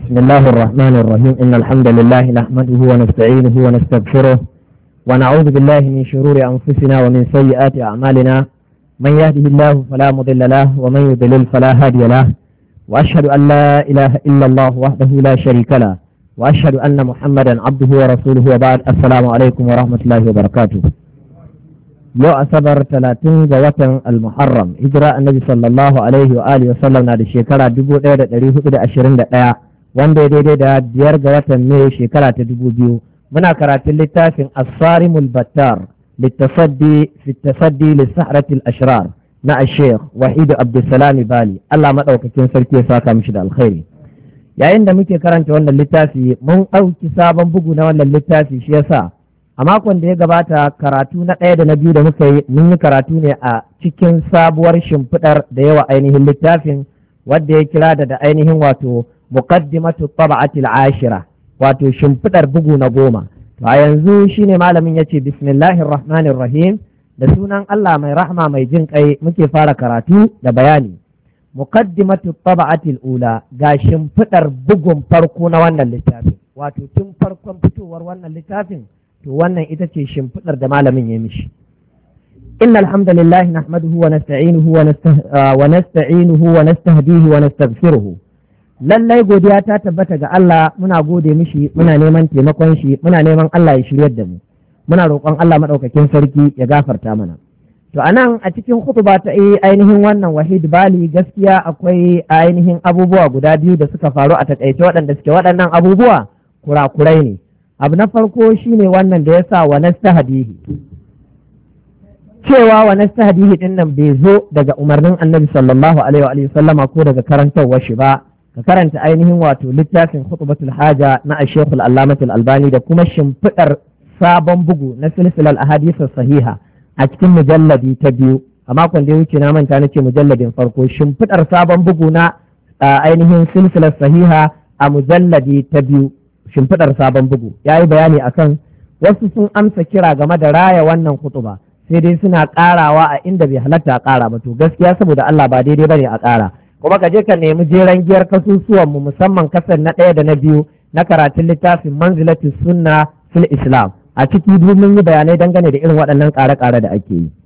بسم الله الرحمن الرحيم إن الحمد لله نحمده ونستعينه ونستغفره ونعوذ بالله من شرور أنفسنا ومن سيئات أعمالنا من يهده الله فلا مضل له ومن يضلل فلا هادي له وأشهد أن لا إله إلا الله وحده لا شريك له وأشهد أن محمدا عبده ورسوله وبعد السلام عليكم ورحمة الله وبركاته. yau asabar 30 ga watan al-muharram hijira annabi sallallahu alaihi wa alihi wasallam na da shekara 1421 wanda ya daidai da 5 ga watan mai shekara ta 2000. muna karatun littafin as-sarimul battar littasaddi fi tasaddi lis-sahrati al-ashrar na al-sheikh wahid abdussalam bali Allah madaukakin sarki ya saka mishi da alkhairi. yayin da muke karanta wannan littafi mun ɗauki sabon bugu na wannan littafi, shi yasa a makon da ya gabata karatu na ɗaya da na biyu da muka yi mun yi karatu ne a cikin sabuwar shimfiɗar da yawa ainihin littafin wadda ya kira da ainihin wato muqaddimatu tab'atil ashira, wato shimfiɗar bugu na 10. to a yanzu shine malamin yace bismillahir rahmanir rahim, da sunan Allah mai rahma mai jin kai muke fara karatu da bayani. muqaddimatu tab'atil ula, ga shimfiɗar bugun farko na wannan littafin, wato tun farkon fitowar wannan littafin to wannan ita ce shimfiɗar da malamin ya mishi. inna alhamdulillahi nahmaduhu wa nasta'inuhu wa nastahdihi wa nastaghfiruhu. lallai godiya ta tabbata ga Allah, muna gode mishi, muna neman taimakon shi, muna neman Allah ya shiryar da mu, muna roƙon Allah madaukakin sarki ya gafarta mana. to anan a cikin khutba ta ainihin wannan wahid bali, gaskiya akwai ainihin abubuwa guda biyu da suka faru a takaice, waɗanda suke waɗannan abubuwa kurakurai ne. abu na farko shine wannan da ya sa wa nastahdihi, cewa wa nastahdihi din nan bai zo daga umarnin annabi sallallahu alaihi wa sallama ko daga karantarwar shi ba. ka karanta ainihin wato littafin khutbatul haja na ash-shaykh al-allamah al-albani da kuma shimfidar sabon bugu na silsilar ahadith sahiha a cikin mujalladi ta 2. a makon da ya wuce na manta nace mujalladin farko, shimfidar sabon bugu na ainihin silsilar sahiha a mujalladi ta 2, shimfiɗar sabon bugu ya yi bayani akan wasu sun amsa kira game da raya wannan kutuba, sai dai suna ƙarawa a inda bai halatta a ƙara ba. to gaskiya saboda Allah ba daidai bane a ƙara, kuma ka je ka nemi jeran giyar kasusuwan mu, musamman kasar na 1 da na 2 na karatun littafin manzilatus sunna fil islam. a ciki mun yi bayanai dangane da irin waɗannan ƙare-ƙare da ake yi.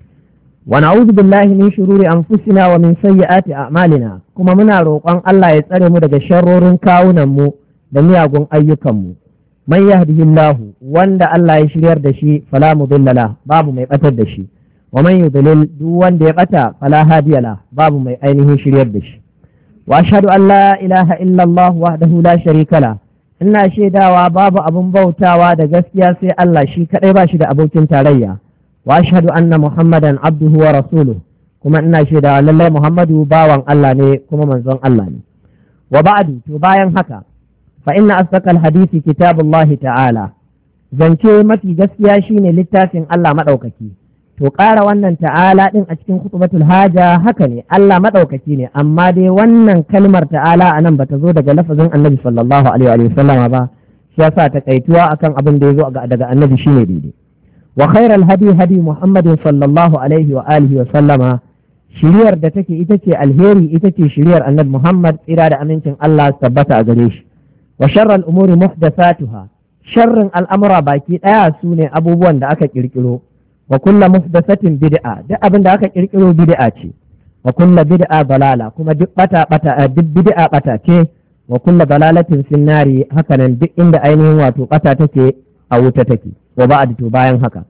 wa na'udhu billahi min shururi anfusina wa min sayyiati a'malina, kuma muna roƙon Allah ya tsare mu daga sharrorin kawunan mu da miyagun ayyukanmu. man yahdihillahu, wanda Allah ya shiryar da shi fala mudilla la, babu mai batar da shi, wa man yudlil, duk wanda ya bata fala hadiya la, babu mai ainihin shiryar da shi. wa ashhadu an la ilaha illa Allah wahdahu la sharika la, ina shaidawa babu abun bautawa da gaskiya sai Allah shi kadai, ba shi da abokin tarayya. wa ashhadu anna muhammadan abduhu wa rasuluhu, kuma ina shaidawa lallai Muhammadu bawan Allah ne kuma manzon Allah ne. wa ba'du, to bayan haka fa inna asdaqal hadisi kitabullahi ta'ala, zance mafi gaskiya shine littafin Allah madaukaki. to ƙara wannan ta'ala din a cikin khutbatul haja haka ne, Allah madaukaki ne, amma dai wannan kalmar ta'ala anan bata zo daga lafazin annabi sallallahu alaihi wa sallama ba, shi yasa takaituwa akan abin da ya zo daga annabi shine daidai. wa khairal hadi hadi muhammadin sallallahu alaihi wa alihi wa sallama, shiriyar da take ita ce alheri, ita ce shiriyar annabi Muhammad, tsira da amincin Allah tabbata a gare shi. wa sharral umuri muhdathatuha, sharrin al'amura baki daya su ne abubuwan da aka kirkiro. wa kullu muhdathatin bid'a, duk abin da aka kirkiro bid'a ce. wa kullu bid'a balala, kuma duk duk bid'a bata ce. wa kullu balalatin fin nari, hakanan duk inda ainihin wato bata take a wuta take. wa ba'd, to bayan haka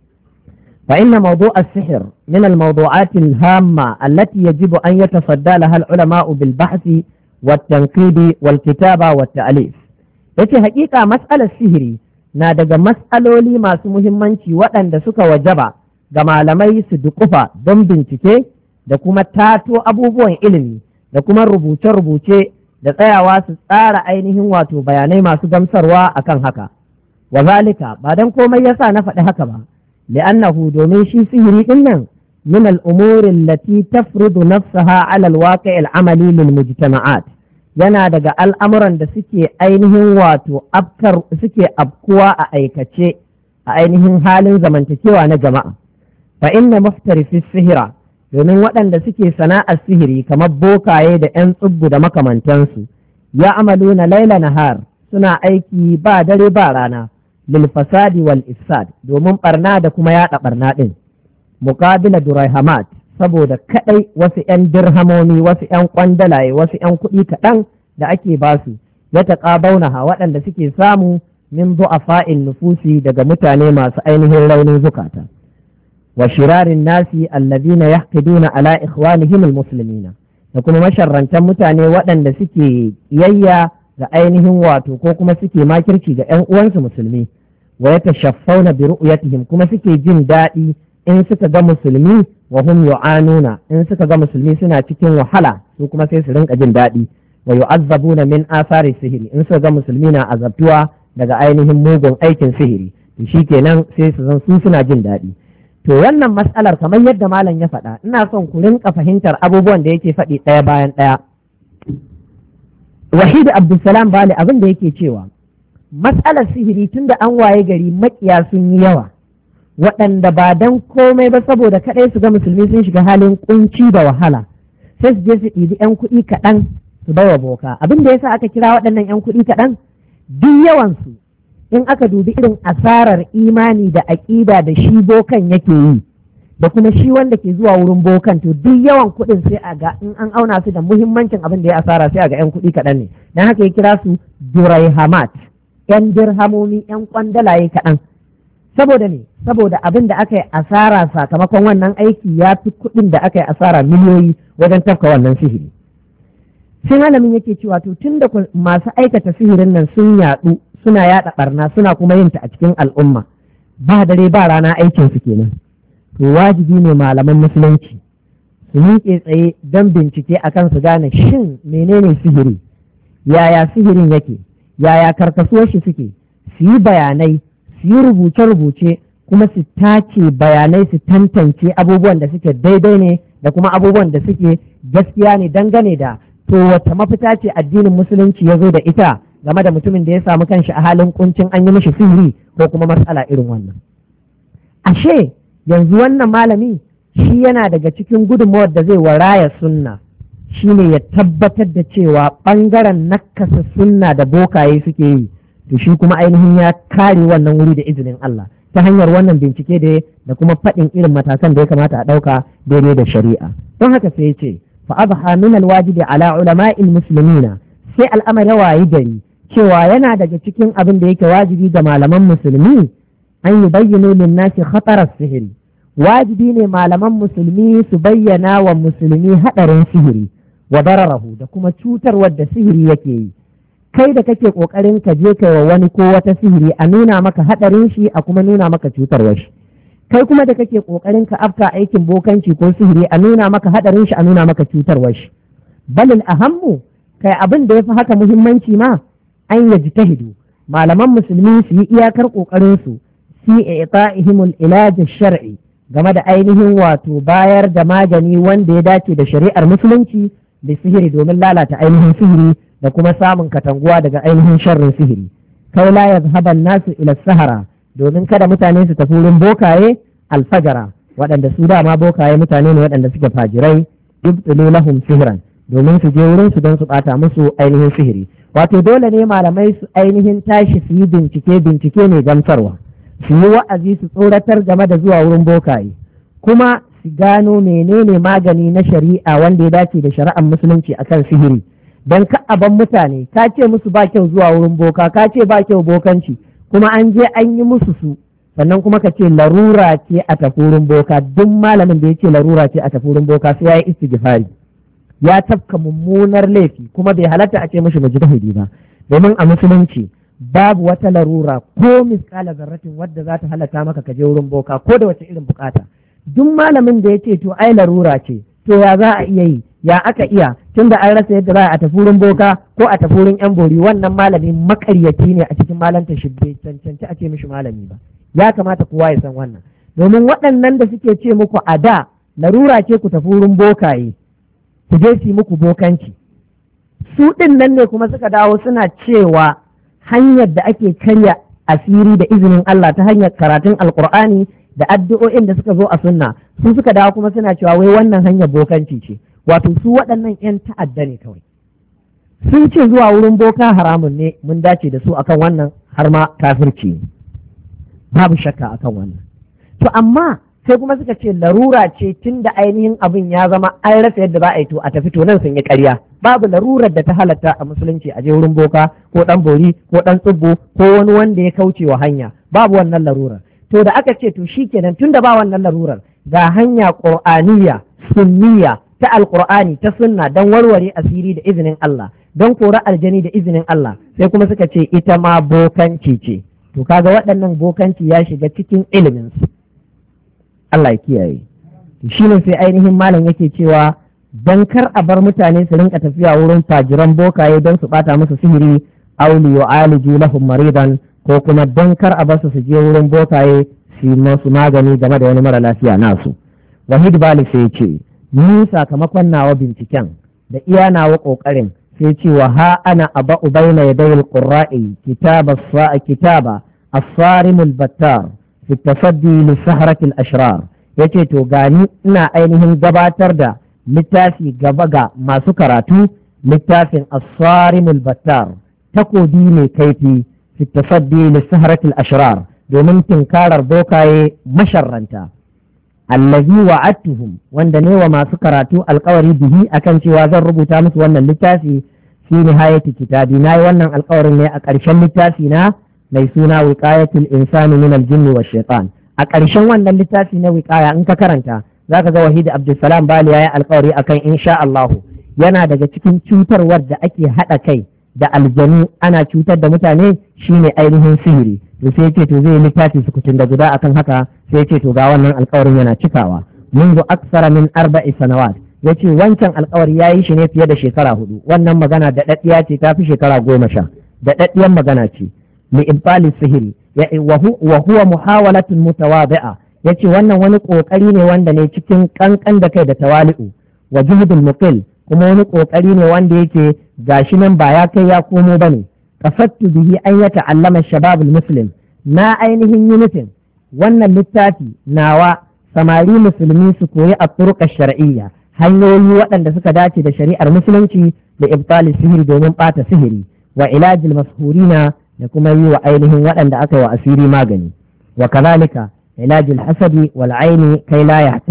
fa inna mawdu' as-sihr min al-mawdu'at al-hamma allati yajibu an yatasadda laha al-ulama'u bil bahthi والتنقيد والكتابة والتأليف. yace hakika mas'alar sihiri na daga mas'aloli masu muhimmanci waɗanda suka wajaba ga malamai su dukufa don bincike da kuma tato abubuwan ilimi da kuma rubuce-rubuce da tsayawa su tsara ainihin wato bayanai masu gamsarwa akan haka. wa zalika, ba don komai yasa na faɗi haka ba, li'annahu, domin shi sihiri ɗin nan من الأمور التي تفرض نفسها على الواقع العملي للمجتمعات, yana daga al'amuran da suke ainihin wato suke afkuwa a aikace a ainihin halin zamantakewa na jama'a. fa inna muftarifi sihira, domin waɗanda suke sana'ar sihiri kamar bokaye da 'yan tsubbu da makamantansu, ya'maluna laila nahar, suna aiki ba dare ba rana, lil fasadi wal ifsad, domin barna da kuma yaɗa barna din, muqabila duraihamat, saboda kadai wasu 'yan dirhamomi, wasu 'yan kwandalaye, wasu 'yan kuɗi kaɗan da ake basu, ya taqabaunaha, waɗanda suke samu min du'afa'in nufusi, daga mutane masu ainihin raunin zukata, wa shirarin nasi alladhina yahqiduna ala ikhwanihim almuslimina, da kuma masharrantan mutane waɗanda suke yayya ga ainihin wato ko kuma suke makirci ga 'yan uwansu musulmi, wa yatashaffawna bi ru'yatihim, kuma suke jin daɗi in suka ga musulmi, wa hum yu'anuna, in suka ga musulmi suna cikin wahala, su kuma sai su rinka jin daɗi, wa yu'azzabuna min athari sihiri, in suka ga musulmi na azabtuwa daga ainihin mugun aikin sihiri, to shikenan sai su zan su suna jin daɗi. To wannan mas'alar kamar yadda malam ya faɗa, ina son ku rinka fahimtar abubuwan da yake faɗi ɗaya bayan ɗaya. Wahid Abdulsalam Bali abin da yake cewa mas'alar sihiri tunda an waye gari makiya sun yi yawa, waɗanda ba dan komai ba saboda kaɗai su ga musulmi sun shiga halin kunci da wahala, sai su je su ɗibi 'yan kuɗi kaɗan su baiwa boka. Abin da yasa aka kira waɗannan 'yan kuɗi kaɗan, duk yawansu in aka dubi irin asarar imani da aƙida da shi bokan yake yi, da kuma shi wanda ke zuwa wurin bokan, to duk yawan kuɗin sai a ga in an auna su da muhimmancin abin da ya asara sai a ga 'yan kuɗi kaɗan ne, don haka ya kira su duraihamat, 'yan dirhamomi, 'yan kwandalaye kaɗan. Saboda ne, saboda abin da aka yi asara sakamakon wannan aiki ya fi kuɗin da aka yi asara miliyoyi wajen tafka wannan sihiri. Sai malamin yake cewa to tun da masu aikata sihirin nan sun yaɗu, suna yaɗa ɓarna, suna kuma yin ta a cikin al'umma, ba dare ba rana aikin su kenan, to wajibi ne malaman musulunci su miƙe tsaye don bincike akan su gane shin menene sihiri, yaya sihirin yake, yaya karkasuwar shi suke, su yi bayanai, su yi rubuce-rubuce, kuma su tace bayanai, su tantance abubuwan da suke daidai ne da kuma abubuwan da suke gaskiya ne dangane da to wata mafita ce addinin musulunci ya zo da ita game da mutumin da ya samu kanshi a halin kuncin an yi mishi sihiri ko kuma matsala irin wannan. Ashe yanzu wannan malami shi yana daga cikin gudunmawar da zai waraya sunna, shine ya tabbatar da cewa ɓangaren nakasa sunna da bokaye suke yi, to shi kuma ainihin ya kare wannan wuri da izinin Allah ta hanyar wannan bincike da kuma faɗin irin matakan da ya kamata a ɗauka daidai da shari'a. Don haka sai ya ce fa azha min alwajibi ala ulama'il muslimina, sai al'amari wayi gari cewa yana daga cikin abin da yake wajibi ga malaman musulmi an yi bayyano lin nasi khatarar sihiri. Wajibi ne malaman musulmi su bayyana wa musulmi haɗarin sihiri wa dararahu, da kuma cutarwar da sihiri yake yi. Kai da kake ƙoƙarin ka je kai wa wani ko wata sihiri, a nuna maka haɗarin shi, a kuma nuna maka cutarwar shi. Kai kuma da kake ƙoƙarin ka afka aikin bokanci ko sihiri, a nuna maka haɗarin shi, a nuna maka cutarwar shi. Balil ahammu, kai abin da ya fi haka muhimmanci ma, an yajtahidu, malaman musulmi su yi iyakar ƙoƙarin su fi i'ta'ihimul ilaj shar'i, game da ainihin wato bayar da magani wanda ya dace da shari'ar musulunci da sihiri, domin lalata ainihin sihiri da kuma samun katanguwa daga ainihin sharrin sihiri. Kai la yazhaban nasu ila sahara, domin kada mutane su tafi wurin bokaye alfajara, waɗanda su dama bokaye mutane ne waɗanda suke fajirai, yubtilu lahum sihran, domin su je wurin su don su ɓata musu ainihin sihiri. Wato dole ne malamai su ainihin tashi su yi bincike mai gamsarwa, su yi wa'azi, su tsoratar game da zuwa wurin bokaye, kuma su gano menene magani na shari'a wanda ya dace da shari'ar musulunci akan sihiri. Don ka'aban mutane ka ce musu ba kyau zuwa wurin boka, ka ce ba kyau bokanci, kuma an je an yi musu su, sannan kuma ka ce larura ce a tafi wurin boka. Duk malamin da ya ce larura ce a tafi wurin boka sai ya yi istighfari, ya tafka mummunar laifi, kuma bai halatta a ce mishi mujtahidi ba, domin a musulunci babu wata larura ko miskala zarratin wadda za ta halatta maka ka je wurin boka ko da wace irin bukata. Duk malamin da ya ce to ai larura ce, to ya za a iya yi, ya aka iya, tunda an rasa yadda za a tafi wurin boka ko a tafi wurin yan bori, wannan malami makaryaci ne a cikin malanta shi, bai cancanci a ce mishi malami ba. Ya kamata kowa ya san wannan, domin waɗannan da suke ce muku a da larura ce ku tafi wurin bokaye ku je su yi muku bokanci, su ɗin nan ne kuma suka dawo suna cewa hanyar da ake karya asiri da izinin Allah ta hanyar karatun alkur'ani da addu'o'in da suka zo a sunna, su suka dawo kuma suna cewa wai wannan hanyar bokanci ce. Wato su waɗannan 'yan ta'adda ne kawai, sun ce zuwa wurin boka haramun ne, mun dace da su akan wannan, har ma kafirci ne, babu shakka akan wannan. To amma sai kuma suka ce larura ce, tun da ainihin abin ya zama an rasa yadda za a yi, to a tafi, to nan sun yi ƙarya. Babu larurar da ta halatta a musulunci a je wurin boka ko ɗan bori ko ɗan tsubbo ko wani wanda ya kauce wa hanya, babu wannan larurar. To da aka ce to shikenan, tun da ba wannan larurar, ga hanya ƙur'aniyya sunniya ta alƙur'ani ta sunna don warware asiri da izinin Allah, don kora aljani da izinin Allah, sai kuma suka ce ita ma bokanci ce. To kaga waɗannan bokanci ya shiga cikin iliminsu. Allah ya kiyaye. Shi ne sai ainihin malam yake cewa don kar a bar mutane su rinka tafiya wurin fajiran bokaye don su bata musu sihiri, auli wa aliju lahum maridan, ko kuma don kar a bar su je wurin bokaye su yi masu magani game da wani mara lafiya nasu. Wahid Bali sai ce ni sakamakon nawa binciken da iya nawa kokarin sai ce wa ha ana aba'u baina yadayil qurra'i kitaba as-sarimul battar fi tasaddi li sahratil ashrar. yace to gani ina ainihin gabatar da littafi gaba ga masu karatu, littafin as-sarimul battar, takobi mai kaifi fi tasaddi li sahratil ashrar, domin tinkarar bokaye masharranta. Allazi wa'adtuhum, wanda ne wa masu karatu alkawari bihi akan cewa zan rubuta musu wannan littafi fi nihayati kitabi. Nayi wannan alkawarin ne a ƙarshen littafi na mai suna wiqayatul insani min al-jinni wa shaitan. A ƙarshen wannan littafi na wiqaya in ka karanta zaka ga Wahid Abdulsalam Bali yayi alkawari akan insha Allah yana daga cikin cutarwar da ake haɗa kai da aljanu ana cutar da mutane shine ainihin sihiri. To sai ce to zai littafi sukutun da guda akan haka, sai ce to ga wannan alkawarin yana cikawa. Munzu aksara min 4 sanawat, yace wancan alkawari yayi shi ne fiye da shekara 4. Wannan magana da daddiya ce, ta fi shekara 10 da daddiyan magana ce. Li ibali sihiri wa huwa muhawalatun mutawadi'a, yace wannan wani kokari ne wanda ne cikin kankan da kai da tawali'u, wa juhdul muqil, kuma wani kokari ne wanda yake gashi nan ba ya kai ya komo bane. Kafattu bihi an ya ta'allama shababul muslim, na ainihin yi nufin wannan littafi nawa samari musulmi su koyi a turka shar'iyya, hanyoyi waɗanda suka dace da shari'ar musulunci da ibtali sihiri domin ɓata sihiri, wa ilajil mashhurina, da kuma yi wa ainihin waɗanda aka yi wa asiri magani, wa kazalika ilajil hasadi wal aini kai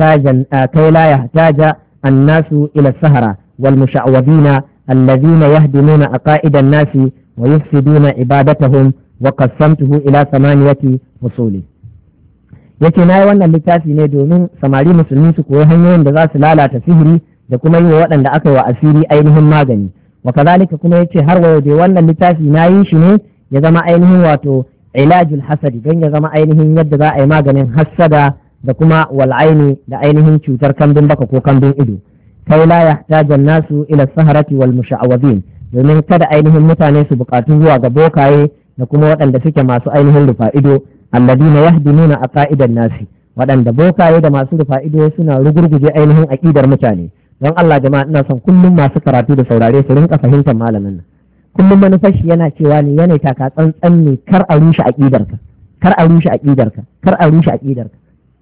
la yahtaja annasu ila sahara wal musha'wadina alladhina yahdimuna aqaidan nasi wa yufsiduna ibadatuhum, wa qassamtuhu ila 8 fusuli. yace nayi wannan littafi ne domin samari musulmi su koyi hanyoyin da za su lalata sihiri da kuma yi wa waɗanda aka yi wa asiri ainihin magani. Wa kazalika kuma yace har wayo dai wannan littafi nayi shi ne ya zama ainihin wato ilajul hasadi, don ya zama ainihin yadda za a yi maganin hassada da kuma wal'aini da ainihin cutar kambin baka ko kambin ido. kai la yahtaja nasu ila saharati wal musha'awabin, domin kada ainihin mutane su bukatu zuwa ga bokaye da kuma waɗanda suke masu ainihin rufa ido, alladina yahdinuna aqaidan nasi, waɗanda bokaye da masu rufa ido suna rugurguje ainihin aqidar mutane. Don Allah jama'a, ina son kullum masu karatu da saurare su rinka fahimtar malamin nan. Kullum manufar shi yana cewa ne yana taka tsantsan ne, kar a rushe aqidarka, kar a rushe aqidarka, kar a rushe aqidarka.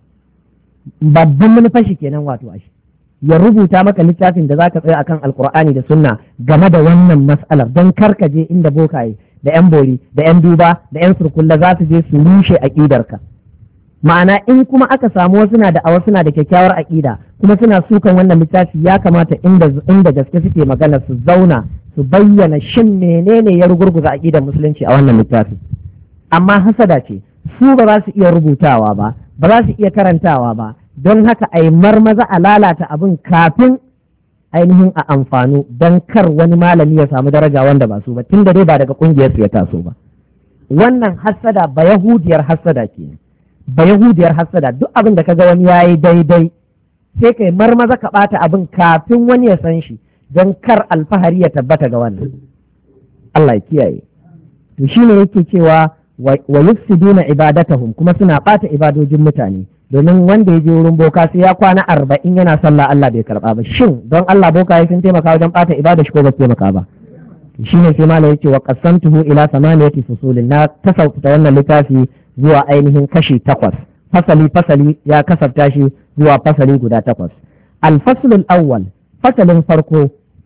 Babban manufar shi kenan wato ashi. Ya rubuta maka littafin da zaka tsaya akan alkur'ani da sunna game da wannan mas'alar, don karka je inda bokaye da yan bori da yan duba da yan surkulla za su je su rushe aqidarka. Ma'ana in kuma aka samu wasu na da suna da kyakkyawar aqida kuma suna sukan wannan littafi, ya kamata inda gaske suke magana su zauna su bayyana shin menene ya rugurguza aqidar musulunci a wannan littafi. Amma hasada ce, su ba za su iya rubutawa ba, ba za su iya karantawa ba, don haka a yi marmaza a lalata abin kafin ainihin a amfanu, don kar wani malami ya samu daraja wanda ba su ba, tun da dai ba daga kungiyar su ya taso ba. Wannan hassada ba yahudiyar hassada ke, ba yahudiyar hassada, duk abin da kaga wani yayi daidai sai kai marmaza ka bata abin kafin wani ya san shi, don kar alfahari ya tabbata ga wannan. Allah ya kiyaye. To shine yake cewa wa yufsiduna ibadatahum, kuma suna bata ibadojin mutane, domin wanda ya je wurin boka sai ya kwana 40 yana sallah Allah bai karba ba. Shin don Allah boka ya sun taimaka wajen bata ibada shi ko ba taimaka ba? Shine sai malai yace wa qasamtuhu ila 8 fusulin, na kasafta wannan littafi zuwa ainihin kashi 8, fasali ya kasafta shi zuwa fasali guda 8. Al-fasl al-awwal, fasalin farko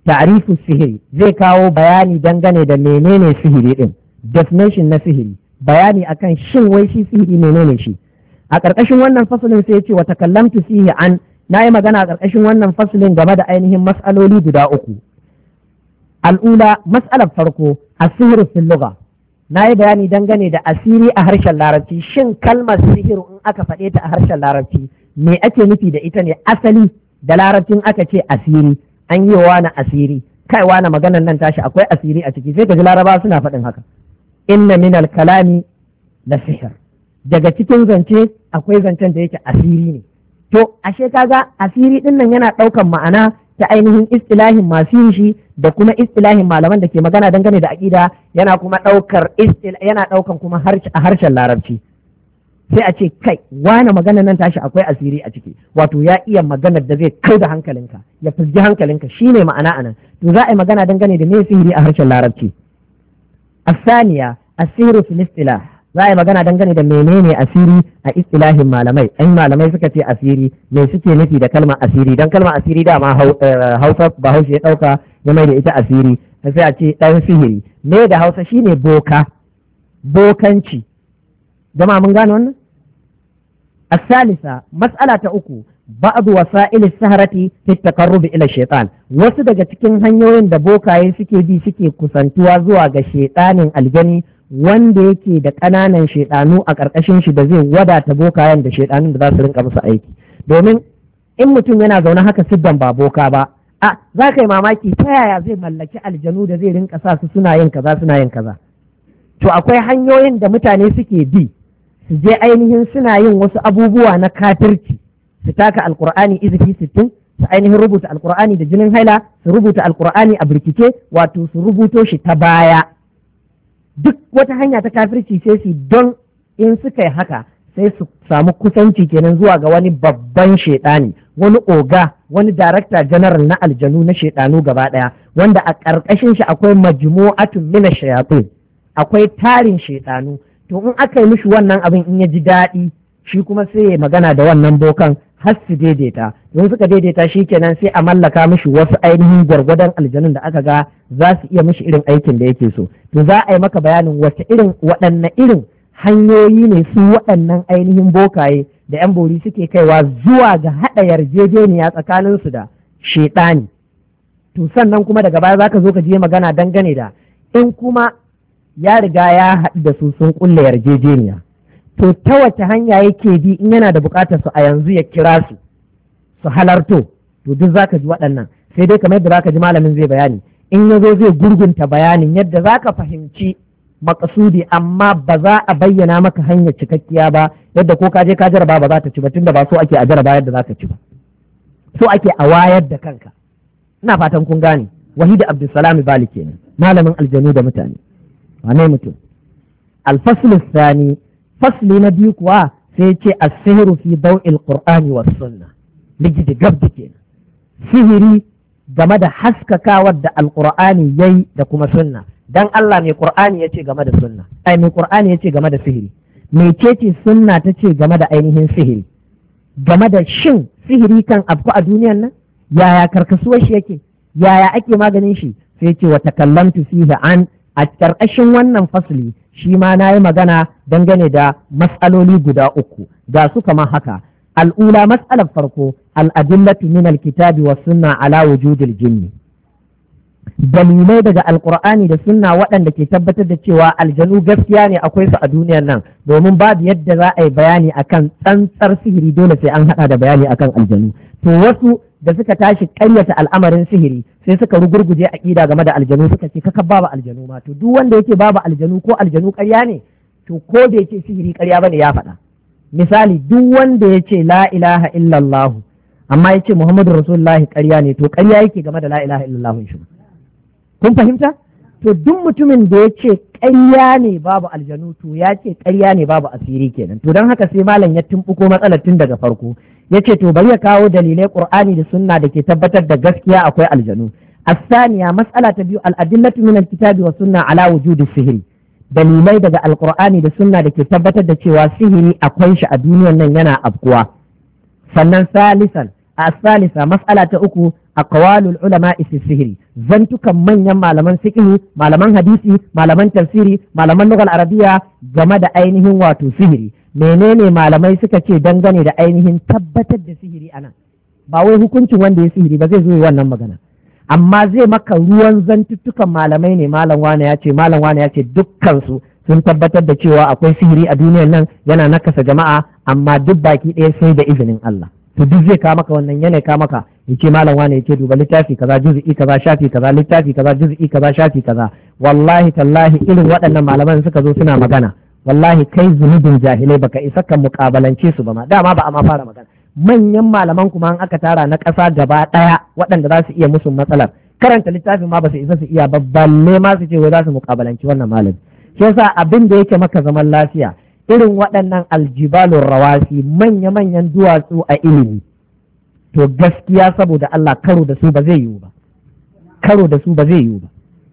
ta'rifu sihiri, zai kawo bayani dangane da menene sihiri din, definition na sihiri, bayani akan shin wai shi sihiri menene shi. A ƙarƙashin wannan fasalin sai ya ce wa takallamtu fihi an, na yi magana a ƙarƙashin wannan fasalin game da ainihin mas'aloli guda uku. Al'ula, mas'alar farko, asihiru fil lugha, na yi bayani dangane da asiri a harshen larabci. Shin kalmar sihiru in aka faɗe ta a harshen larabci me ake nufi da ita ne? Asali da larabcin aka ce asiri, an yi wa na asiri, kai wa na maganar nan tashi akwai asiri a ciki, sai ka ji larabawa suna faɗin haka. Inna minal kalami la sihir, daga cikin zance akwai zancen da yake asiri ne. To ashe kaga asiri din nan yana ɗaukan ma'ana ta ainihin istilahin masu yin shi da kuma istilahin malaman da ke magana dangane da aƙida, yana kuma ɗaukan kuma a harshen larabci. Sai a ce kai wane magana nan tashi akwai asiri a ciki, wato ya iya maganar da zai kai da hankalinka, ya fusgi hankalinka, shine ma'ana anan. To za a yi magana dangane da me sihiri a harshen larabci. Asaniya, asiru fil istilah, za a yi magana dangane da menene asiri a istilahin malamai. Ɗan malamai suka ce asiri, me suke nufi da kalmar asiri? Dan kalmar asiri dama Hausa Bahaushe ya ɗauka ya mai da ita asiri, sai a ce ɗan sihiri. Me da Hausa shine boka, bokanci. Jama'a mun gane wannan? Asalisa, mas'ala ta uku, ba'du wasa'il saharati fi taqarrub ila shaytan. Wasu daga cikin hanyoyin da bokaye suke bi suke kusantuwa zuwa ga shaytanin aljani, wanda yake da ƙananan shaiɗanu a ƙarƙashin shi da zai wadata bokayen da shaiɗanun da za su rinka musu aiki. Domin in mutum yana zaune haka siddan ba boka ba, za ka yi mamaki ta yaya zai mallaki aljanu da zai rinka sa su suna yin kaza suna yin kaza. To akwai hanyoyin da mutane suke bi su je ainihin suna yin wasu abubuwa na kafirci, su taka alkur'ani izifi 60, su ainihin rubuta alkur'ani da jinin haila, su rubuta alkur'ani a birkice, wato su rubuto shi ta baya. Duk wata hanya ta kafirci sai su, don in suka yi haka sai su samu kusanci kenan zuwa ga wani babban shaidani, wani oga, wani darakta general na aljanu na shaidanu gaba ɗaya, wanda a ƙarƙashin shi akwai majmu'atun min ash-shayatin, akwai tarin shaidanu. To in aka yi mishi wannan abin, in ya ji daɗi, shi kuma sai ya magana da wannan bokan har su daidaita. Don suka daidaita shi kenan sai a mallaka mishi wasu ainihin gwargwadon aljanun da aka ga za su iya mishi irin aikin da yake so. To za a yi maka bayanin waɗanne irin hanyoyi ne su waɗannan ainihin bokaye da yan bori suke kaiwa zuwa ga haɗa yarjejeniya tsakaninsu da shaiɗani. To sannan kuma daga baya za ka zo ka je magana dangane da in kuma ya riga ya haɗu da su sun ƙulla yarjejeniya. To ta wace hanya yake bi in yana da buƙatar su a yanzu ya kira su halarto? To duk zaka ji waɗannan, sai dai kamar yadda zaka ji malamin zai bayani, in ya zo zai gurgunta bayanin yadda zaka fahimci makasudi, amma ba za a bayyana maka hanyar cikakkiya ba, yadda ko ka je ka jaraba ba za ta ci ba, tunda ba so ake a jaraba yadda za ka ci ba, so ake a wayar da kanka. Ina fatan kun gane. Wahida Abdulsalam Bali kenan, malamin aljanu da mutane. Wane mutum? Al-faslu thani, fasli na biyu kuwa sai ce as-sihru fi daw'il qur'ani was sunna. Ligidi gabdi kenan. Sihiri game da haskakawar da alqur'ani yayi da kuma sunna. Dan Allah mai qur'ani yace game da sunna. Mai qur'ani yace game da sihiri. Mecece sunna tace game da ainihin sihiri? Game da shin sihiri kan afku a duniyan nan? Yaya karkasuwar shi yake? Yaya ake maganin shi? Sai ce wa takallamtu fihi an, a ƙarƙashin wannan fasli shi ma na yi magana dangane da matsaloli guda uku, ga su kamar haka. Al'ula, matsalar farko, al'adillatu min alkitabi wa sunna ala wujudil jinni. Dalilai daga alƙur'ani da sunna waɗanda ke tabbatar da cewa aljanu gaskiya ne akwai su a duniyar nan, domin babu yadda za a yi bayani akan tsantsar sihiri dole sai an haɗa da bayani akan aljanu. To wasu da suka tashi ƙaryata al'amarin sihiri sai suka rugurguje aƙida game da aljanu, suka ce kaka babu aljanu ma. To duk wanda yake babu aljanu ko aljanu ƙarya ne, to ko da yake sihiri ƙarya bane ya faɗa. Misali, duk wanda ya ce la ilaha illallah amma ya ce Muhammadu Rasulullahi ƙarya ne, to ƙarya yake game da la ilaha illallah shi. Kun fahimta? To duk mutumin da ya ce ƙarya ne babu aljanu, to ya ce ƙarya ne babu asiri kenan. To don haka sai malam ya tumɓuko matsalar tun daga farko. Ya ce to bari ya kawo dalilai Qur'ani da sunna da ke tabbatar da gaskiya akwai aljanu. Asaniya, mas'ala ta biyu, al-adillatu min al-kitabi wa sunna ala wujudi sihiri. Dalilai daga alqur'ani da sunna da ke tabbatar da cewa sihiri akwai shi a duniyar nan yana afkuwa. Sannan salisan, as-salisa, mas'ala ta uku, aqwalul ulama fi sihiri, zantukan manyan malaman fiqh, malaman hadisi, malaman tafsiri, malaman lugal arabiya game da ainihin wato sihiri. Menene malamai suka ce dangane da ainihin tabbatar da sihiri anan? Ba wai hukuncin wanda ya sihiri ba, zai zo wannan magana, amma zai maka ruwan zantuttukan malamai ne. Malam wane ya ce, malam wane ya ce, dukkan su sun tabbatar da cewa akwai sihiri a duniyar nan, yana nakasa jama'a, amma duk baki ɗaya sai da izinin Allah. To duk zai kawo maka wannan, yana kawo maka yace malam wane yace duba littafi kaza juz'i kaza shafi kaza, littafi kaza juz'i kaza shafi kaza. Wallahi tallahi irin waɗannan malaman suka zo suna magana, wallahi kai zunubin jahilai baka isa ka mukabalance su ba ma, dama ba a ma fara magana. Manyan malaman kuma an aka tara na ƙasa gaba ɗaya waɗanda za su iya musu matsalar karanta littafin ma ba su isa su iya ba, balle ma su ce wai za su mukabalanci wannan malami. Shi yasa abin da yake maka zaman lafiya irin waɗannan aljibalun rawasi, manya-manyan duwatsu a ilimi, to gaskiya saboda Allah karo da su ba zai yiwu ba, karo da su ba zai yiwu ba.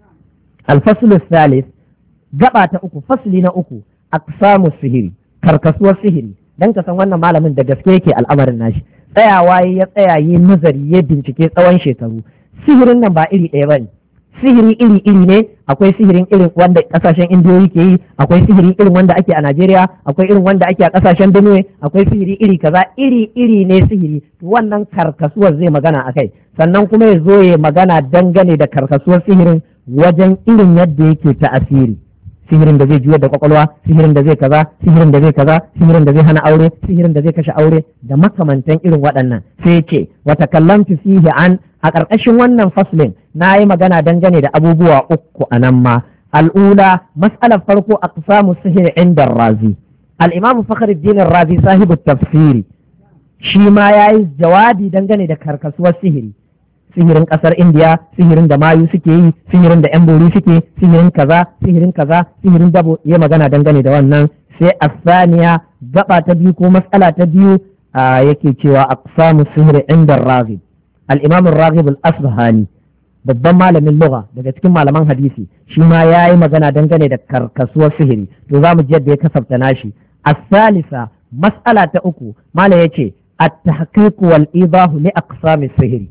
Alfaslu salis, gaba ta uku, fasli na uku, aqsamu sihiri, karkasuwar sihiri. Dan ka san wannan malamin da gaske yake al'amarin nashi, tsayawa ya tsaya yi nazari ya bincike tsawon shekaru. Sihirin nan ba iri ɗaya bane, sihiri iri ne. Akwai sihirin irin wanda kasashen indiyoyi ke yi, akwai sihiri irin wanda ake a Najeriya, akwai irin wanda ake a kasashen Benue, akwai sihiri iri kaza, iri ne sihiri. Wannan karkasuwar zai magana akai, sannan kuma ya zo ya magana dangane da karkasuwar sihirin wajen irin yadda yake ta'asiri. Sihirin da zai juyar da kwakwalwa, sihirin da zai kaza, sihirin da zai kaza, sihirin da zai hana aure, sihirin da zai kashe aure, da makamantan irin waɗannan. Sai ce wa takallamtu fihi an, a ƙarƙashin wannan faslin na yi magana dangane da abubuwa uku a nan ma. Al'ula, mas'alar farko aqsamu sihir inda Razi. Al-Imam Fakhruddin Razi sahibu tafsiri, shi ma yayi jawabi dangane da karkasuwar sihiri. Sihirin ƙasar Indiya, sihirin da mayu suke yi, sihirin da yan bori suke, sihirin kaza, sihirin dabo, ya magana dangane da wannan. Sai asaniya, gaba ta biyu ko mas'ala ta biyu, yake cewa aqsamu sihir inda Razi. Al-Imam Raghib al-Asbahani, babban malamin lugha daga cikin malaman hadisi, shi ma yayi magana dangane da karkasuwar sihiri. To za mu ji yadda ya kasafta nashi. As-salisa, mas'ala ta uku, malam yace at-tahqiq wal idahu li aqsami sihiri.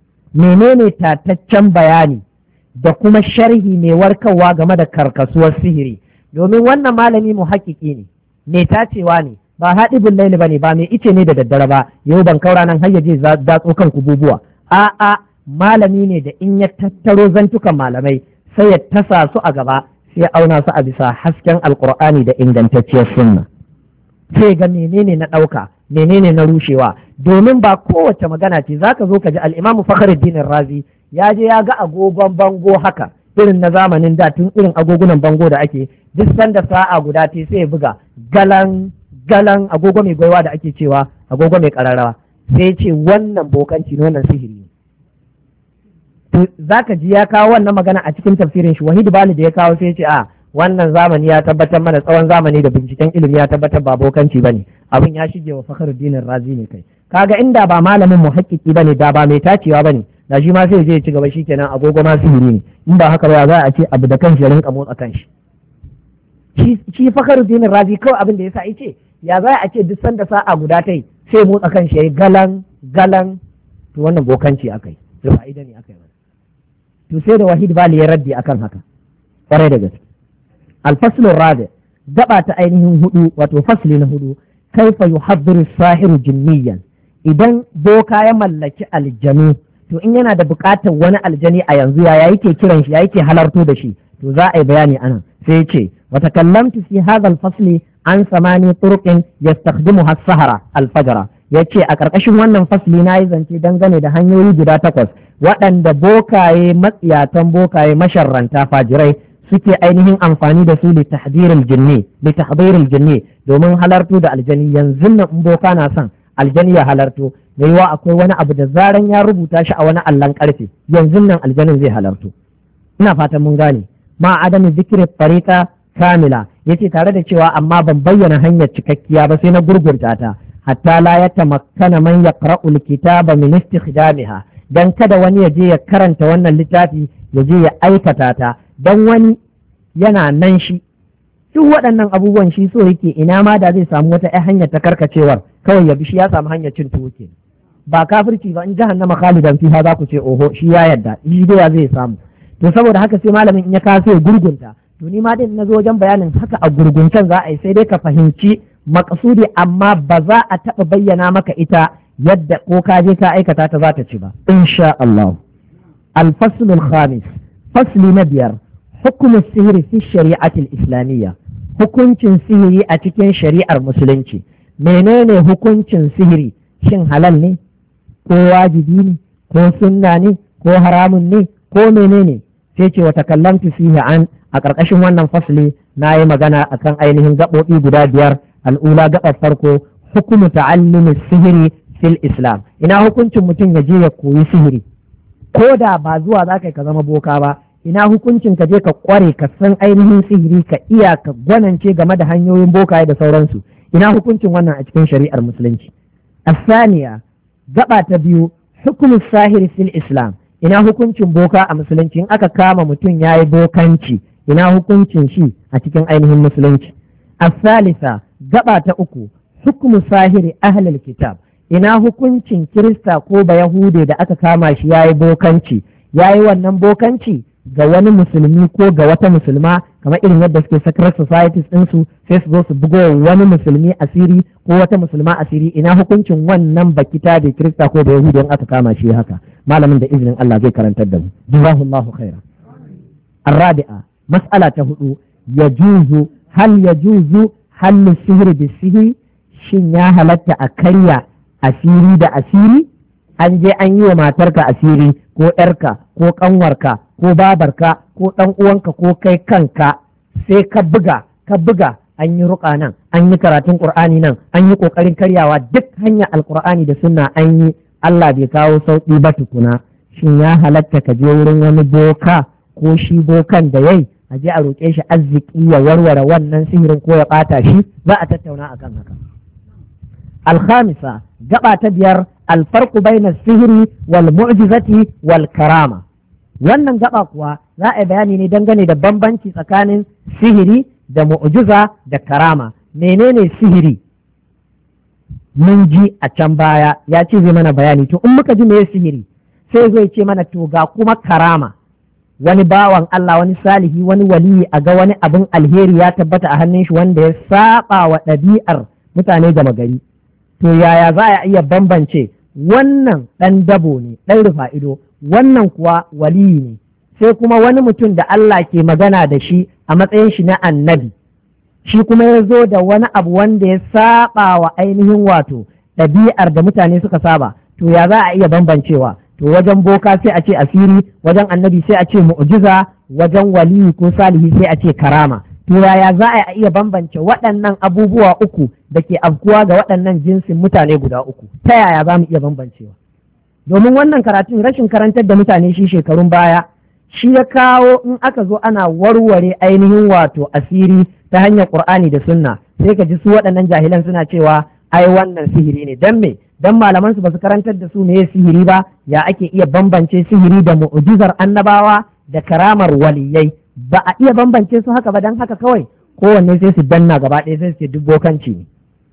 Menene tataccen bayani da kuma sharhi mai warkarwa game da karkasuwar sihiri? Domin wannan malami muhakkiki ne, mai tacewa ne, ba haɗibin laili ba ne, ba mai ice ne da daddare ba, yau ban kaura nan har yaje datso kan kububuwa. A'a, malami ne da in ya tattaro zantukan malamai sai ya tasa su a gaba, sai ya auna su a bisa hasken alkur'ani da ingantacciyar sunna. Sai ga menene na ɗauka, menene na rushewa, domin ba kowace magana ce zaka zo ka ji al-Imam Fakhruddin Razi ya je ya ga agogon bango haka irin na zamanin da, tun irin agogunan bango da ake duk sanda sa'a guda ce sai ya buga galan agogo mai gwaiwa da ake cewa agogo mai kararrawa, sai ce wannan bokanci ne, wannan sihiri ne. To zaka ji ya kawo wannan magana a cikin tafsirin shi. Wahid Bali da ya kawo sai ce a wannan zamani ya tabbatar mana, tsawon zamani da binciken ilimi ya tabbatar ba bokanci bane, abin ya shige wa Fakhruddin Razi ne kai. Kaga inda ba malamin muhakkiki bane, da ba mai tacewa bane, da shi ma sai je ya ci gaba, shikenan agogo ma sihiri ne. In ba haka ba za a ce abu da kanshi ya rinka motsa kanshi. Shi Fakhruddin Razi kawai abin da yasa yace ya za a ce duk sanda sa'a guda ta yi sai motsa kanshi yayi galan, to wannan bokanci akai, to fa'ida ne akai. To sai da Wahid Bali ya raddi akan haka kwarai da gaske. Al-faslu rabi, gaba ta ainihin hudu, wato fasli na hudu, kaifa yuhaddiru sahiru jinniyan. Idan boka ya mallaki aljanu, to in yana da buƙatar wani aljani a yanzu ya yake kiran shi, ya yake halarto da shi, to za a yi bayani anan. Sai ce wa takallamtu fi hadha al-fasli an samani turuqin yastakhdimuha as-sahara al-fajra. Yace a ƙarƙashin wannan fasli na yi zance dangane da hanyoyi guda 8 waɗanda bokaye, matsiyatan bokaye, masharranta, fajirai suke ainihin amfani da su li tahdhiril jinni, domin halarto da aljani. Yanzu nan in boka na son aljani ya halarto, da yiwa akwai wani abu da zaran ya rubuta shi a wani allon karfe, yanzu nan aljanin zai halarto. Ina fatan mun gane. Ma adami zikri tariqa kamila, yace tare da cewa amma ban bayyana hanyar cikakkiya ba, sai na gurgurta ta, hatta la yatamakkana man yaqra'u al-kitaba min istikhdamiha, dan kada wani ya je ya karanta wannan littafi ya je ya aikata ta, dan wani yana nan shi duk waɗannan abubuwan shi so yake ina ma da zai samu wata hanyar ta karkacewar, kawai ya bi shi ya samu hanyar cin tuwo ke. ba kafirci ba, in jahannama khalidan fiha za ku ce oho shi ya yarda, shi dai zai samu. To saboda haka sai malamin in ya kaso ya gurgunta, to ni ma din na zo wajen bayanin haka a gurguncen za a yi, sai dai ka fahimci makasudi, amma ba za a taɓa bayyana maka ita yadda ko ka je ka aikata ta za ta ci ba insha Allah. الفصل الخامس فصل نبير حكم السحر في الشريعة الإسلامية. hukuncin sihiri a cikin shari'ar musulunci. Menene hukuncin sihiri? Shin halal ne ko wajibi ne ko sunna ne ko haramun ne ko menene? Sai ce wa takallamtu fihi an, a ƙarƙashin wannan fasli na yi magana akan ainihin gaɓoɓi guda biyar. Al'ula gaɓar farko, hukumu ta'allumi sihiri fil islam. Ina hukuncin mutum ya je ya koyi sihiri, ko da ba zuwa za ka zama boka ba. Ina hukuncin ka je ka kware ka san ainihin sihiri, ka iya ka gwanance game da hanyoyin bokaye da sauransu. Ina hukuncin wannan a cikin shari'ar musulunci. Asaniya gaba ta biyu, hukumu sahiri fil islam. Ina hukuncin boka a musulunci? In aka kama mutum ya yi bokanci, ina hukuncin shi a cikin ainihin musulunci. Asalisa gaba ta uku, hukumu sahiri ahlul kitab. Ina hukuncin kirista ko bayahude da aka kama shi ya yi bokanci, ya yi wannan bokanci ga wani musulmi ko ga wata musulma, kamar irin yadda suke secret societies ɗinsu, sai su zo su bugo wani musulmi asiri ko wata musulma asiri. Ina hukuncin wannan bakita da kirista ko bayahude in aka kama shi haka? Malamin da izinin Allah zai karantar da mu. Jazakallahu khairan. Arabi'a mas'ala ta hudu, yajuzu hallu sihiri bi sihiri. Shin ya halatta a karya asiri da asiri? An je an yi wa matarka asiri ko ƴarka ko ƙanwarka ko babarka ko ɗan uwanka ko kai kanka, sai ka buga an yi ruƙa nan, an yi karatun ƙur'ani nan, an yi ƙoƙarin karyawa, duk hanyar alƙur'ani da sunna an yi, Allah bai kawo sauƙi ba tukuna. Shin ya halatta ka je wurin wani boka ko shi bokan da yayi a je a roƙe shi arziki ya warware wannan sihirin ko ya ɓata shi? Za a tattauna akan haka. Alhamisa gaba ta biyar, alfarku baina sihiri wal mu'jizati wal karama. Wannan gaba kuwa za a yi bayani ne dangane da bambanci tsakanin sihiri da mu'jiza da karama. Menene sihiri? Mun ji a can baya ya ce zai mana bayani. To in muka ji me sihiri, sai zai ce mana to ga kuma karama. Wani bawan Allah, wani salihi, wani waliyi, a ga wani abin alheri ya tabbata a hannun shi wanda ya saba wa ɗabi'ar mutane gama gari. To yaya za a iya bambance wannan ɗan dabo ne, ɗan rufa ido, wannan kuwa waliyi ne? Sai kuma wani mutum da Allah ke magana da shi a matsayin shi na annabi, shi kuma ya zo da wani abu wanda ya saba wa ainihin wato ɗabi'ar da mutane suka saba. To ya za a iya bambancewa? To wajen boka sai a ce asiri, wajen annabi sai a ce mu'jiza, wajen waliyi ko salihi sai a ce karama. To yaya za a iya bambance waɗannan abubuwa uku da ke afkuwa ga waɗannan jinsin mutane guda uku? Ta yaya za mu iya bambancewa? Domin wannan karatun rashin karantar da mutane shi shekarun baya shi ya kawo in aka zo ana warware ainihin wato asiri ta hanyar Qur'ani da Sunna, sai ka ji su waɗannan jahilan suna cewa ai wannan sihiri ne. Dan me? Dan malaman su basu karantar da su me sihiri ba, ya ake iya bambance sihiri da mu'jizar annabawa da karamar waliyai. Ba a iya bambance su haka ba, dan haka kawai kowanne sai su danna gaba ɗaya sai su ce dubbokanci ne.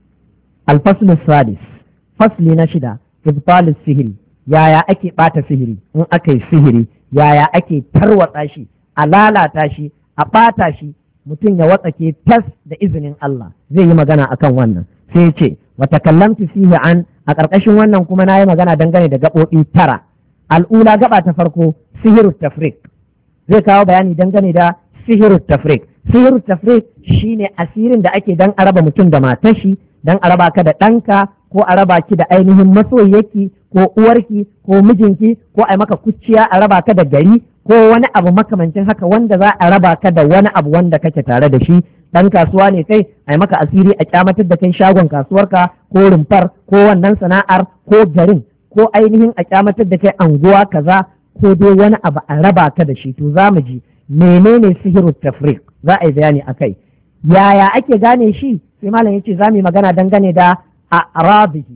Alfaslu sadis, fasli na shida, ibtalus sihiri. Yaya ake ɓata sihiri? In aka yi sihiri, yaya ake tarwatsa shi, a lalata shi, a ɓata shi, mutum ya watsake tas da izinin Allah? Zai yi magana akan wannan. Sai ce wa takallamtu fihi an, a ƙarƙashin wannan kuma na yi magana dangane da gaɓoɓi tara. Al'ula gaba ta farko, sihiru tafrik. Zai kawo bayani dangane da sihiru tafrik. Sihiru tafrik shine asirin da ake dan a raba mutum da matar shi, dan a raba ka da ɗanka, ko a raba ki da ainihin masoyiyarki ko uwarki ko mijinki, ko a maka kuciya a raba ka da gari, ko wani abu makamancin haka wanda za a raba ka da wani abu wanda kake tare da shi. Ɗan kasuwa ne kai, a maka asiri a kyamatar da kai shagon kasuwarka ko rumfar ko wannan sana'ar ko garin, ko ainihin a kyamatar da kai anguwa kaza, ko dai wani abu a raba ka da shi. To za mu ji menene sihiru tafriq, za a yi bayani a kai. Yaya ake gane shi? Sai malam yace za mu yi magana dangane da a'rabihi.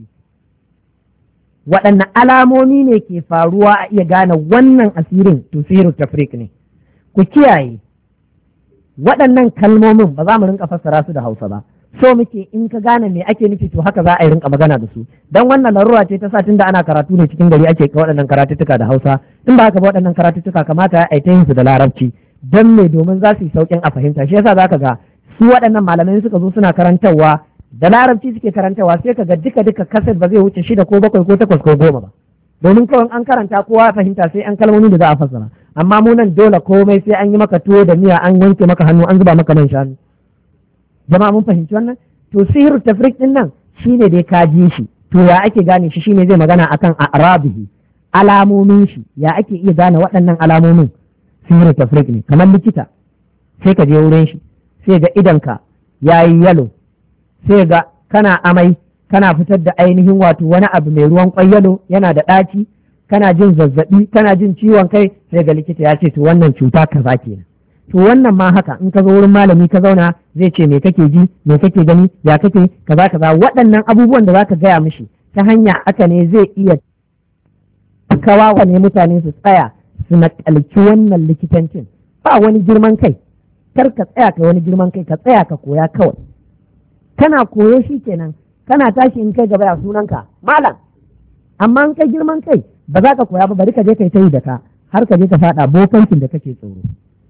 Waɗanne alamomi ne ke faruwa a iya gane wannan asirin to sihiru tafriq ne? Ku kiyaye waɗannan kalmomin ba za mu rinka fassara su da Hausa ba, so muke in ka gane me ake nufi to haka za a yi rinka magana da su dan wannan larura ce ta sa tunda ana karatu ne cikin gari ake ka waɗannan karatuttuka da Hausa in ba haka ba waɗannan karatuttuka kamata a ta yin su da Larabci dan me domin za su yi saukin a fahimta shi yasa zaka ga su waɗannan malamai suka zo suna karantarwa da Larabci suke karantarwa sai ka ga duka kaset ba zai wuce 6 ko 7 ko 8 ko 10 ba domin kawai an karanta kowa ya fahimta sai an kalmomi da za a fassara amma mu nan dole komai sai an yi maka tuwo da miya an wanke maka hannu an zuba maka man shanu jama'a mun fahimci wannan to sihiru tafrik din nan shine dai ka ji shi to ya ake gane shi shine zai magana akan arabihi alamomin shi ya ake iya gane waɗannan alamomin sihiru tafrik ne kamar likita sai ka je wurin shi sai ga idanka yayi yalo sai ga kana amai kana fitar da ainihin wato wani abu mai ruwan ƙwayyalo yana da ɗaci kana jin zazzaɓi kana jin ciwon kai sai ga likita ya ce to wannan cuta kaza kenan to wannan ma haka in ka zo wurin malami ka zauna zai ce me kake ji me kake gani ya kake kaza waɗannan abubuwan da zaka gaya mishi ta hanya aka ne zai iya kawawa ne mutane su tsaya su nakalci wannan likitancin ba wani girman kai kar ka tsaya ka wani girman kai ka tsaya ka koya kawai kana koyo shi kenan kana tashi in kai gaba ya sunanka malam amma in kai girman kai ba za ka koya ba bari ka je kai ta yi da ka har ka je ka faɗa bokancin da kake tsoro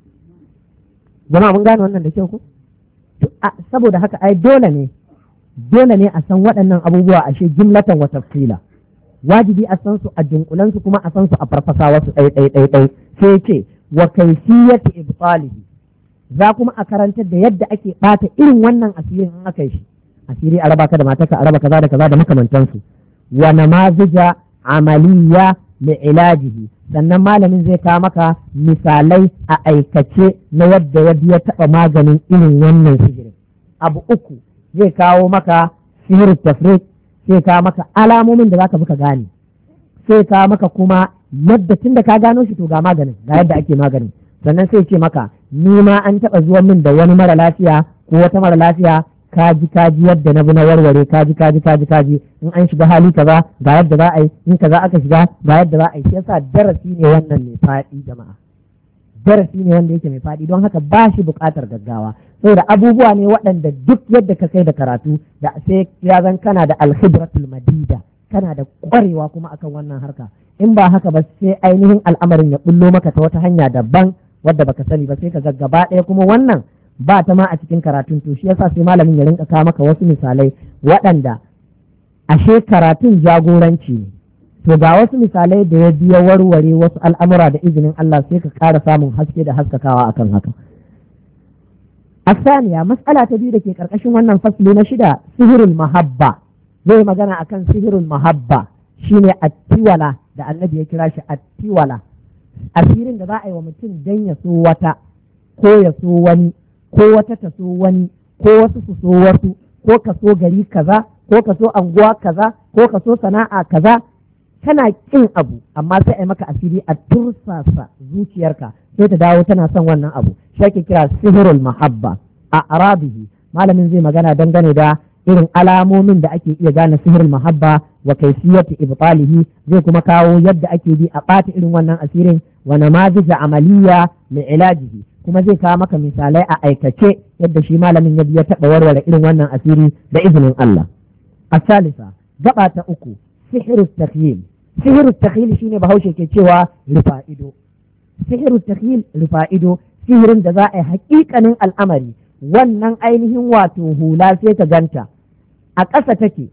jama'a mun gane wannan da kyau ko saboda haka ai dole ne a san waɗannan abubuwa ashe jumlatan wa tafsila wajibi a san su a dunkulan su kuma a san su a farfasa wasu ɗai sai ce wa kaifiyati ibtalihi za kuma a karantar da yadda ake ɓata irin wannan asirin in aka yi shi asiri a raba ka da matarka a raba kaza da kaza da makamantansu wa namazija amaliya li ilajihi sannan malamin zai kawo maka misalai a aikace na yadda ya taɓa maganin irin wannan sihirin abu uku zai kawo maka sihir tafrik sai kawo maka alamomin da zaka bi ka gane sai kawo maka kuma yadda tun da ka gano shi to ga maganin ga yadda ake maganin sannan sai ce maka ni ma an taɓa zuwa min da wani mara lafiya ko wata mara lafiya kaji yadda na bi na warware kaji in an shiga hali kaza ga yadda za a yi in kaza aka shiga ga yadda za a yi shi yasa darasi ne wannan mai faɗi jama'a darasi ne wanda yake mai faɗi don haka ba shi buƙatar gaggawa saboda abubuwa ne waɗanda duk yadda ka kai da karatu da sai ya zan kana da alhibratul madida kana da ƙwarewa kuma akan wannan harka in ba haka ba sai ainihin al'amarin ya bullo maka ta wata hanya daban wadda baka sani ba sai ka ga gaba ɗaya kuma wannan ba ta ma a cikin karatun to shi yasa sai malamin ya rinka kawo maka wasu misalai waɗanda ashe karatun jagoranci ne to ga wasu misalai da ya biya warware wasu al'amura da izinin Allah sai ka ƙara samun haske da haskakawa akan haka asaniya mas'ala ta biyu da ke ƙarƙashin wannan fasli na 6 sihirul mahabba zai magana akan sihirul mahabba shine attiwala da annabi ya kira shi attiwala asirin da za a yi wa mutum dan ya so wata ko ya so wani ko wata ta so wani ko wasu su so wasu ko ka so gari kaza ko ka so anguwa kaza ko ka so sana'a kaza kana kin abu amma sai a maka asiri a tursasa zuciyarka sai ta dawo tana son wannan abu shi ake kira sihirul mahabba a arabihi malamin zai magana dangane da irin alamomin da ake iya gane sihirul mahabba wa kaifiyati ibtalihi zai kuma kawo yadda ake bi a ɓata irin wannan asirin wa namazija amaliya li ilajihi kuma zai kawo maka misalai a aikace yadda shi malamin ya taɓa warware irin wannan asiri da izinin Allah. Asalisa gaba ta uku sihirut takhyil. Sihirut takhyil shine Bahaushe ke cewa rufa ido. Sihirut takhyil rufa ido sihirin da za a yi haƙiƙanin al'amari wannan ainihin wato hula sai ka ganta a ƙasa take